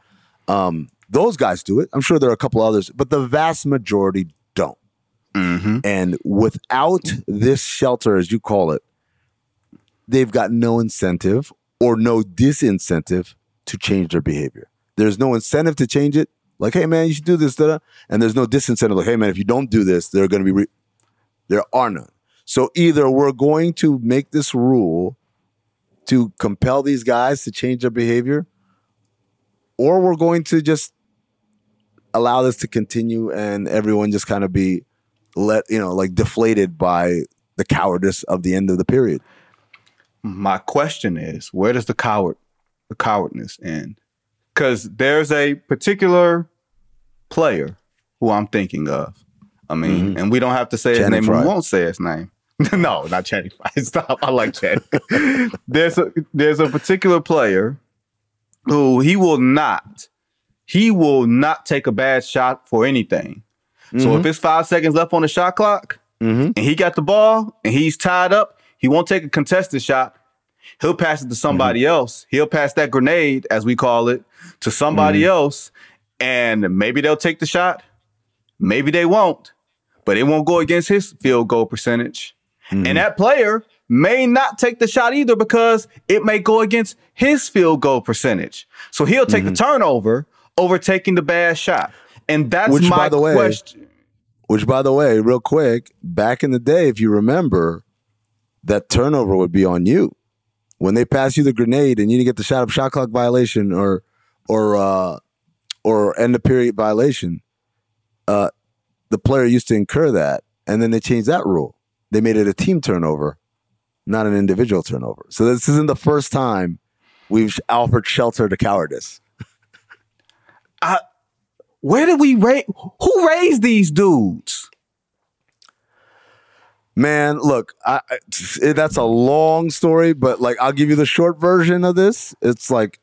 Those guys do it. I'm sure there are a couple others. But the vast majority don't. Mm-hmm. And without this shelter, as you call it, they've got no incentive or no disincentive to change their behavior. There's no incentive to change it. Like, hey, man, you should do this. And there's no disincentive. Like, hey, man, if you don't do this, there are going to be there are none. So either we're going to make this rule to compel these guys to change their behavior, or we're going to just allow this to continue and everyone just kind of be deflated by the cowardice of the end of the period. My question is, where does the cowardness end? because there's a particular player who I'm thinking of. I mean, and we don't have to say his name. We won't say his name. No, not Channing Frye. Stop. I like Channing. There's a particular player who he will not take a bad shot for anything. So if it's 5 seconds left on the shot clock and he got the ball and he's tied up, he won't take a contested shot. He'll pass it to somebody else. He'll pass that grenade, as we call it, to somebody else. And maybe they'll take the shot. Maybe they won't. But it won't go against his field goal percentage. And that player may not take the shot either because it may go against his field goal percentage. So he'll take the turnover over taking the bad shot. And that's my question. Which, by the way, real quick, back in the day, if you remember, that turnover would be on you. When they pass you the grenade and you didn't get the shot clock violation or end of period violation, the player used to incur that. And then they changed that rule. They made it a team turnover, not an individual turnover. So this isn't the first time we've offered shelter to cowardice. Where did we raise? Who raised these dudes? Man, look, that's a long story, but like I'll give you the short version of this. It's like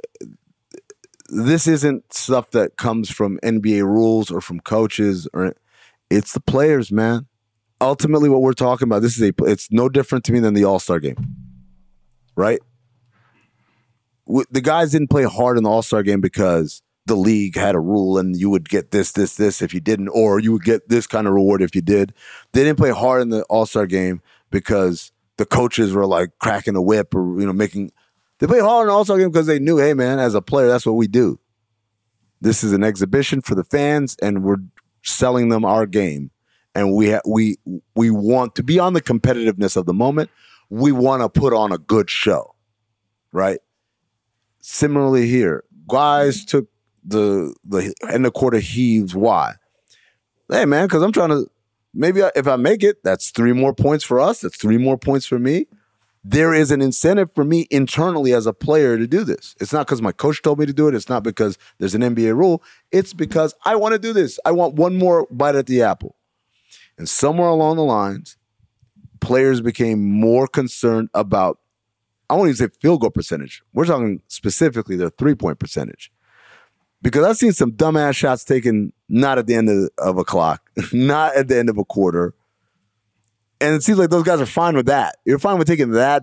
this isn't stuff that comes from NBA rules or from coaches, or it's the players, man. Ultimately, what we're talking about, it's no different to me than the All-Star game, right? The guys didn't play hard in the All-Star game because the league had a rule and you would get this if you didn't, or you would get this kind of reward if you did. They didn't play hard in the All-Star game because the coaches were like cracking a whip or, making. They played hard in the All-Star game because they knew, hey, man, as a player, that's what we do. This is an exhibition for the fans and we're selling them our game. And we want to be on the competitiveness of the moment. We want to put on a good show, right? Similarly here, guys took the end of quarter heaves. Why? Hey, man, because I'm trying to, maybe if I make it, that's 3 more points for us. That's 3 more points for me. There is an incentive for me internally as a player to do this. It's not because my coach told me to do it. It's not because there's an NBA rule. It's because I want to do this. I want one more bite at the apple. And somewhere along the lines, players became more concerned about, I won't even say field goal percentage. We're talking specifically their 3-point percentage. Because I've seen some dumbass shots taken not at the end of a clock, not at the end of a quarter. And it seems like those guys are fine with that. You're fine with taking that.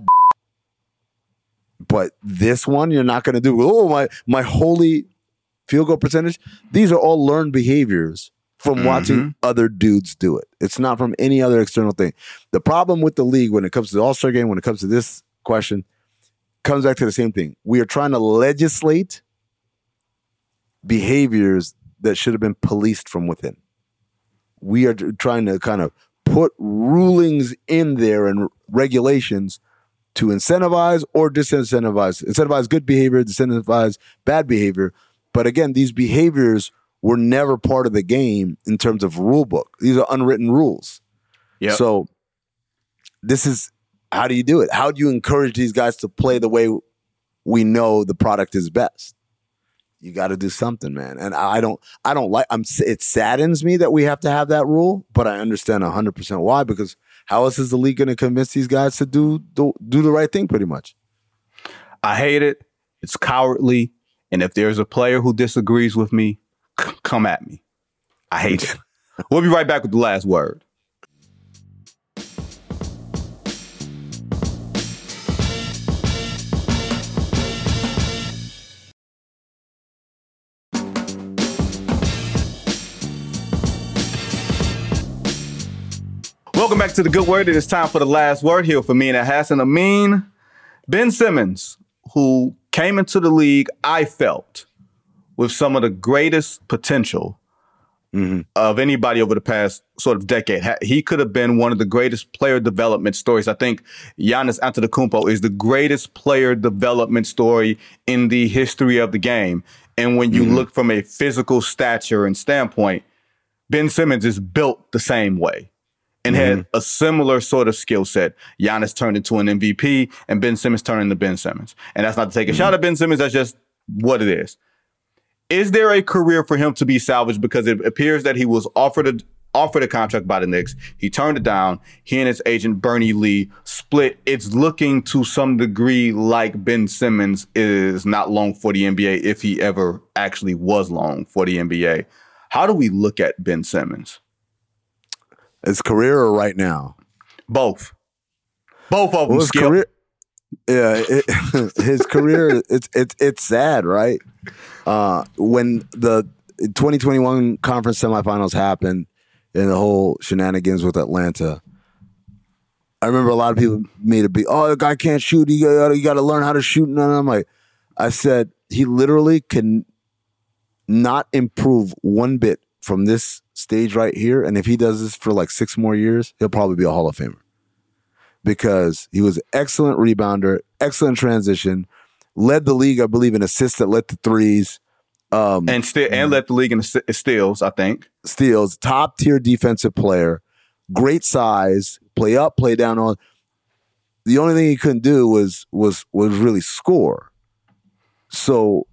But this one, you're not going to do. Oh, my holy field goal percentage. These are all learned behaviors from watching other dudes do it. It's not from any other external thing. The problem with the league when it comes to the All-Star game, when it comes to this question, comes back to the same thing. We are trying to legislate behaviors that should have been policed from within. We are trying to kind of put rulings in there and regulations to incentivize or disincentivize. Incentivize good behavior, disincentivize bad behavior. But again, these behaviors were never part of the game in terms of rule book. These are unwritten rules. Yep. So this is, how do you do it? How do you encourage these guys to play the way we know the product is best? You got to do something, man. And I don't like, it saddens me that we have to have that rule, but I understand 100% why, because how else is the league going to convince these guys to do the right thing pretty much? I hate it. It's cowardly. And if there's a player who disagrees with me, come at me. I hate it. We'll be right back with the last word. Welcome back to The Good Word. It is time for the last word here for me and Hassan Amin. Ben Simmons, who came into the league, I felt, with some of the greatest potential of anybody over the past sort of decade. He could have been one of the greatest player development stories. I think Giannis Antetokounmpo is the greatest player development story in the history of the game. And when you look from a physical stature and standpoint, Ben Simmons is built the same way and had a similar sort of skill set. Giannis turned into an MVP and Ben Simmons turned into Ben Simmons. And that's not to take a shot at Ben Simmons. That's just what it is. Is there a career for him to be salvaged? Because it appears that he was offered a contract by the Knicks. He turned it down. He and his agent, Bernie Lee, split. It's looking to some degree like Ben Simmons is not long for the NBA, if he ever actually was long for the NBA. How do we look at Ben Simmons? His career or right now? Both of them. His career, his career. It's sad, right? When the 2021 conference semifinals happened and the whole shenanigans with Atlanta, I remember a lot of people made it be, oh, the guy can't shoot. You got to learn how to shoot. And I'm like, I said, he literally can not improve one bit from this stage right here. And if he does this for like 6 more years, he'll probably be a Hall of Famer. Because he was an excellent rebounder, excellent transition, led the league, I believe, in assists that led to threes. And led the league in steals, I think. Steals, top tier defensive player, great size, play up, play down. On the only thing he couldn't do was really score. So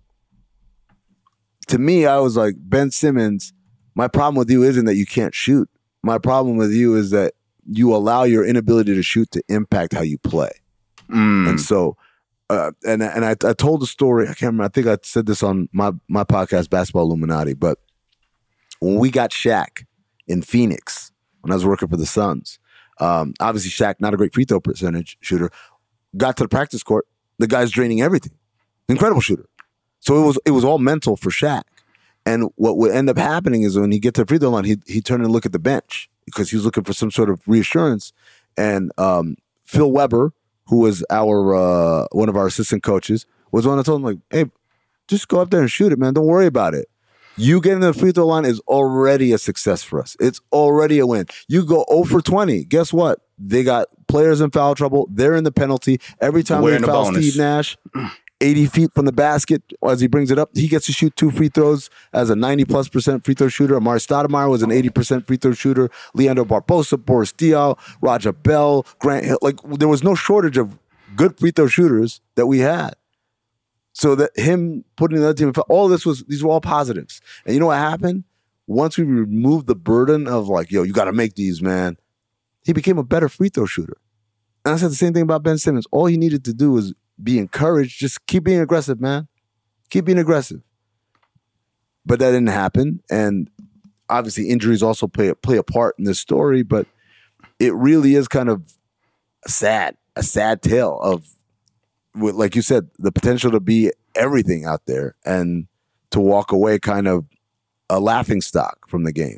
to me, I was like, Ben Simmons, my problem with you isn't that you can't shoot. My problem with you is that you allow your inability to shoot to impact how you play. And so, and I told the story, I can't remember, I think I said this on my podcast, Basketball Illuminati, but when we got Shaq in Phoenix, when I was working for the Suns, obviously Shaq, not a great free throw percentage shooter, got to the practice court, the guy's draining everything. Incredible shooter. So it was all mental for Shaq. And what would end up happening is when he get to the free throw line, he turned and look at the bench because he was looking for some sort of reassurance. And Phil Weber, who was our one of our assistant coaches, was one that told him, like, hey, just go up there and shoot it, man. Don't worry about it. You getting to the free throw line is already a success for us. It's already a win. You go 0 for 20. Guess what? They got players in foul trouble. They're in the penalty. Every time they foul Steve Nash, 80 feet from the basket, as he brings it up, he gets to shoot 2 free throws as a 90+% free throw shooter. Amari Stoudemire was an 80% free throw shooter. Leandro Barbosa, Boris Diaw, Raja Bell, Grant Hill. Like, there was no shortage of good free throw shooters that we had. So that him putting the other team, these were all positives. And you know what happened? Once we removed the burden of like, yo, you got to make these, man, he became a better free throw shooter. And I said the same thing about Ben Simmons. All he needed to do was be encouraged. Just keep being aggressive, man. Keep being aggressive. But that didn't happen. And obviously injuries also play a part in this story, but it really is kind of a sad tale of, like you said, the potential to be everything out there and to walk away kind of a laughingstock from the game.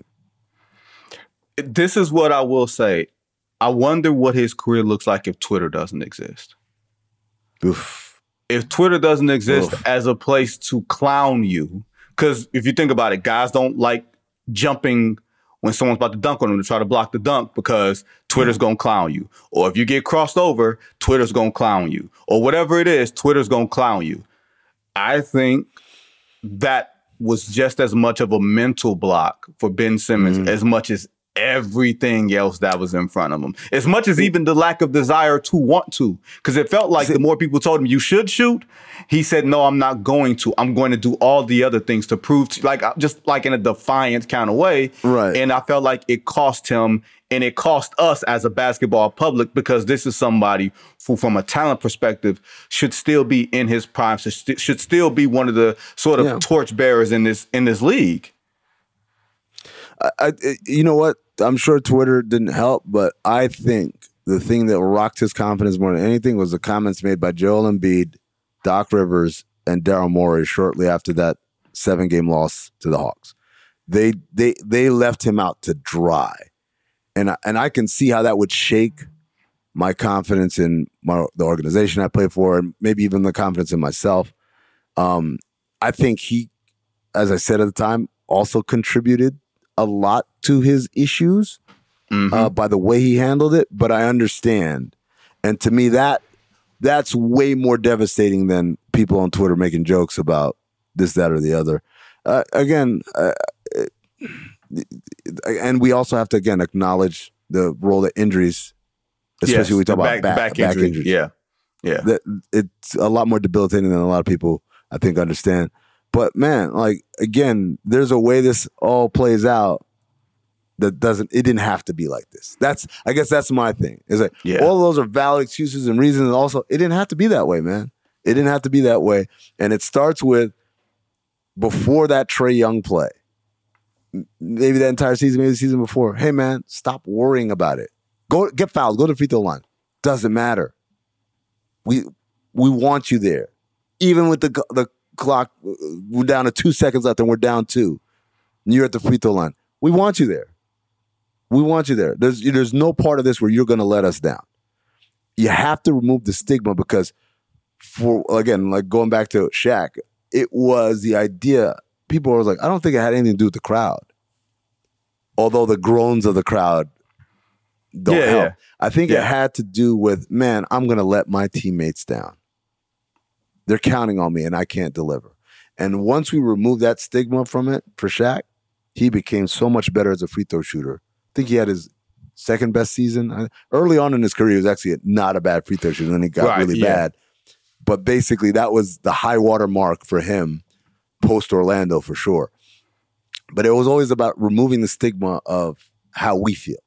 This is what I will say. I wonder what his career looks like if Twitter doesn't exist. Oof. If Twitter doesn't exist as a place to clown you, because if you think about it, guys don't like jumping when someone's about to dunk on them to try to block the dunk because Twitter's going to clown you. Or if you get crossed over, Twitter's going to clown you. Or whatever it is, Twitter's going to clown you. I think that was just as much of a mental block for Ben Simmons as much as everything else that was in front of him. As much as even the lack of desire to want to. Because it felt like the more people told him you should shoot, he said, no, I'm not going to. I'm going to do all the other things to prove to, like, just like in a defiant kind of way. Right. And I felt like it cost him and it cost us as a basketball public, because this is somebody who, from a talent perspective, should still be in his prime, should still be one of the sort of torchbearers in this league. You know what? I'm sure Twitter didn't help, but I think the thing that rocked his confidence more than anything was the comments made by Joel Embiid, Doc Rivers, and Daryl Morey shortly after that 7-game loss to the Hawks. They left him out to dry, and I can see how that would shake my confidence in the organization I play for, and maybe even the confidence in myself. I think he, as I said at the time, also contributed a lot to his issues by the way he handled it, but I understand. And to me, that's way more devastating than people on Twitter making jokes about this, that, or the other. And we also have to, again, acknowledge the role that injuries, especially when we talk about back injuries. Yeah. That it's a lot more debilitating than a lot of people, I think, understand. But man, like again, there's a way this all plays out that it didn't have to be like this. I guess that's my thing. Is like all of those are valid excuses and reasons. And also, it didn't have to be that way, man. It didn't have to be that way. And it starts with before that Trae Young play. Maybe that entire season, maybe the season before. Hey, man, stop worrying about it. Go get fouled. Go to the free throw line. Doesn't matter. We want you there. Even with the clock, we're down to 2 seconds left and we're down 2. And you're at the free throw line. We want you there. We want you there. There's no part of this where you're going to let us down. You have to remove the stigma because again, like going back to Shaq, it was the idea. People were like, I don't think it had anything to do with the crowd. Although the groans of the crowd don't help. Yeah. I think it had to do with, man, I'm going to let my teammates down. They're counting on me and I can't deliver. And once we remove that stigma from it for Shaq, he became so much better as a free throw shooter. I think he had his second best season. Early on in his career, he was actually not a bad free throw shooter. Then he got really bad. But basically, that was the high water mark for him post Orlando for sure. But it was always about removing the stigma of how we feel.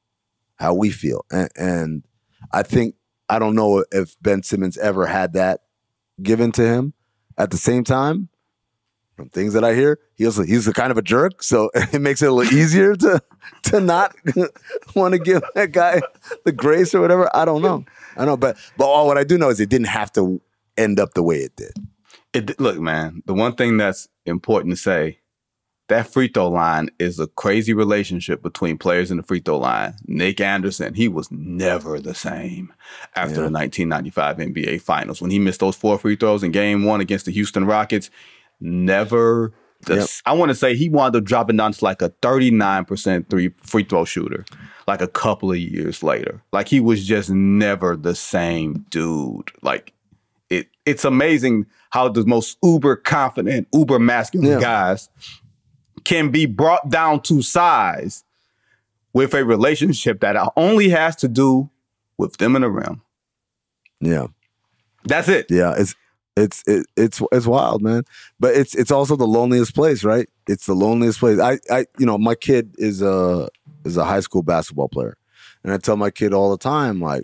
And I think, I don't know if Ben Simmons ever had that given to him. At the same time, from things that I hear, he's a kind of a jerk, so it makes it a little easier to not want to give that guy the grace or whatever. I don't know. But all what I do know is it didn't have to end up the way it did. Look, man, the one thing that's important to say, that free throw line is a crazy relationship between players in the free throw line. Nick Anderson, he was never the same after the 1995 NBA Finals. When he missed those 4 free throws in Game 1 against the Houston Rockets, never. I want to say he wound up dropping down to like a 39% free throw shooter like a couple of years later. Like he was just never the same dude. Like it's amazing how the most uber confident, uber masculine guys can be brought down to size with a relationship that only has to do with them in the rim. Yeah. That's it. Yeah, it's wild, man. But it's also the loneliest place, right? It's the loneliest place. I my kid is a high school basketball player. And I tell my kid all the time, like,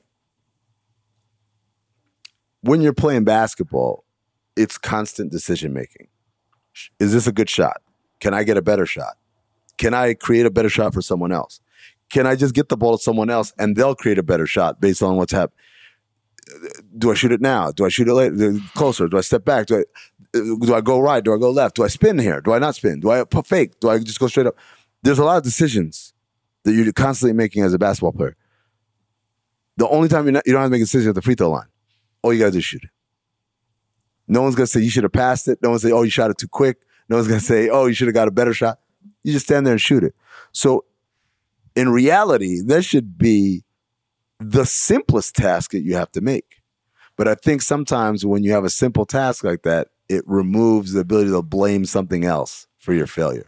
when you're playing basketball, it's constant decision making. Is this a good shot? Can I get a better shot? Can I create a better shot for someone else? Can I just get the ball to someone else and they'll create a better shot based on what's happening? Do I shoot it now? Do I shoot it later? Closer? Do I step back? Do I go right? Do I go left? Do I spin here? Do I not spin? Do I fake? Do I just go straight up? There's a lot of decisions that you're constantly making as a basketball player. The only time you don't have to make a decision at the free throw line. All you got to do is shoot it. No one's going to say you should have passed it. No one's going to say, oh, you shot it too quick. No one's going to say, oh, you should have got a better shot. You just stand there and shoot it. So in reality, that should be the simplest task that you have to make. But I think sometimes when you have a simple task like that, it removes the ability to blame something else for your failure.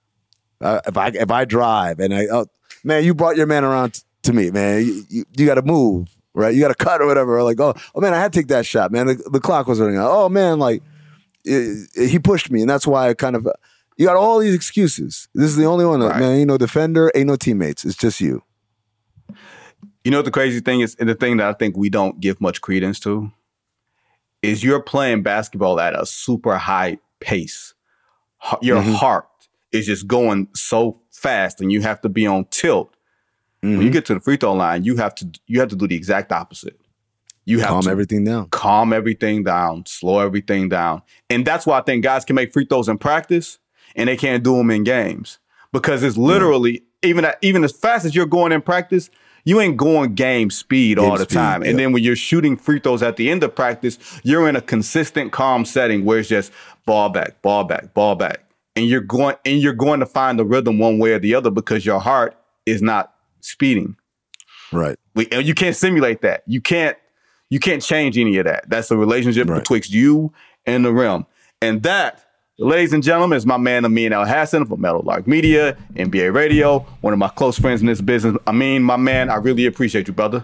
If I drive and man, you brought your man around to me, man. You got to move, right? You got to cut or whatever. Or like, oh man, I had to take that shot, man. The clock was running out. Oh man, like he pushed me, and that's why I kind of. You got all these excuses. This is the only one. Right. Man, ain't no defender, ain't no teammates. It's just you. You know what the crazy thing is, and the thing that I think we don't give much credence to, is you're playing basketball at a super high pace. Your heart is just going so fast, and you have to be on tilt. When you get to the free throw line, you have to do the exact opposite. You have calm everything down. Calm everything down, slow everything down. And that's why I think guys can make free throws in practice and they can't do them in games. Because it's literally, even as fast as you're going in practice, you ain't going game speed all the time. And then when you're shooting free throws at the end of practice, you're in a consistent, calm setting where it's just ball back, ball back, ball back. And you're going to find the rhythm one way or the other because your heart is not speeding. Right. And you can't simulate that. You can't change any of that. That's a relationship betwixt you and the rim. And that, ladies and gentlemen, is my man Amin Elhassan from Meadowlark Media, NBA Radio, one of my close friends in this business. Amin, my man, I really appreciate you, brother.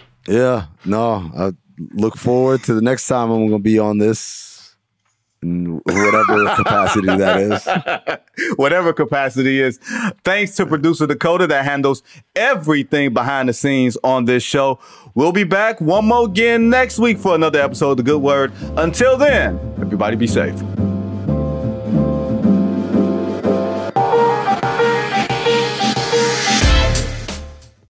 Yeah, no, I look forward to the next time I'm going to be on this. And in whatever capacity that is. Whatever capacity is. Thanks to producer Dakota that handles everything behind the scenes on this show. We'll be back one more again next week for another episode of The Good Word. Until then, everybody be safe.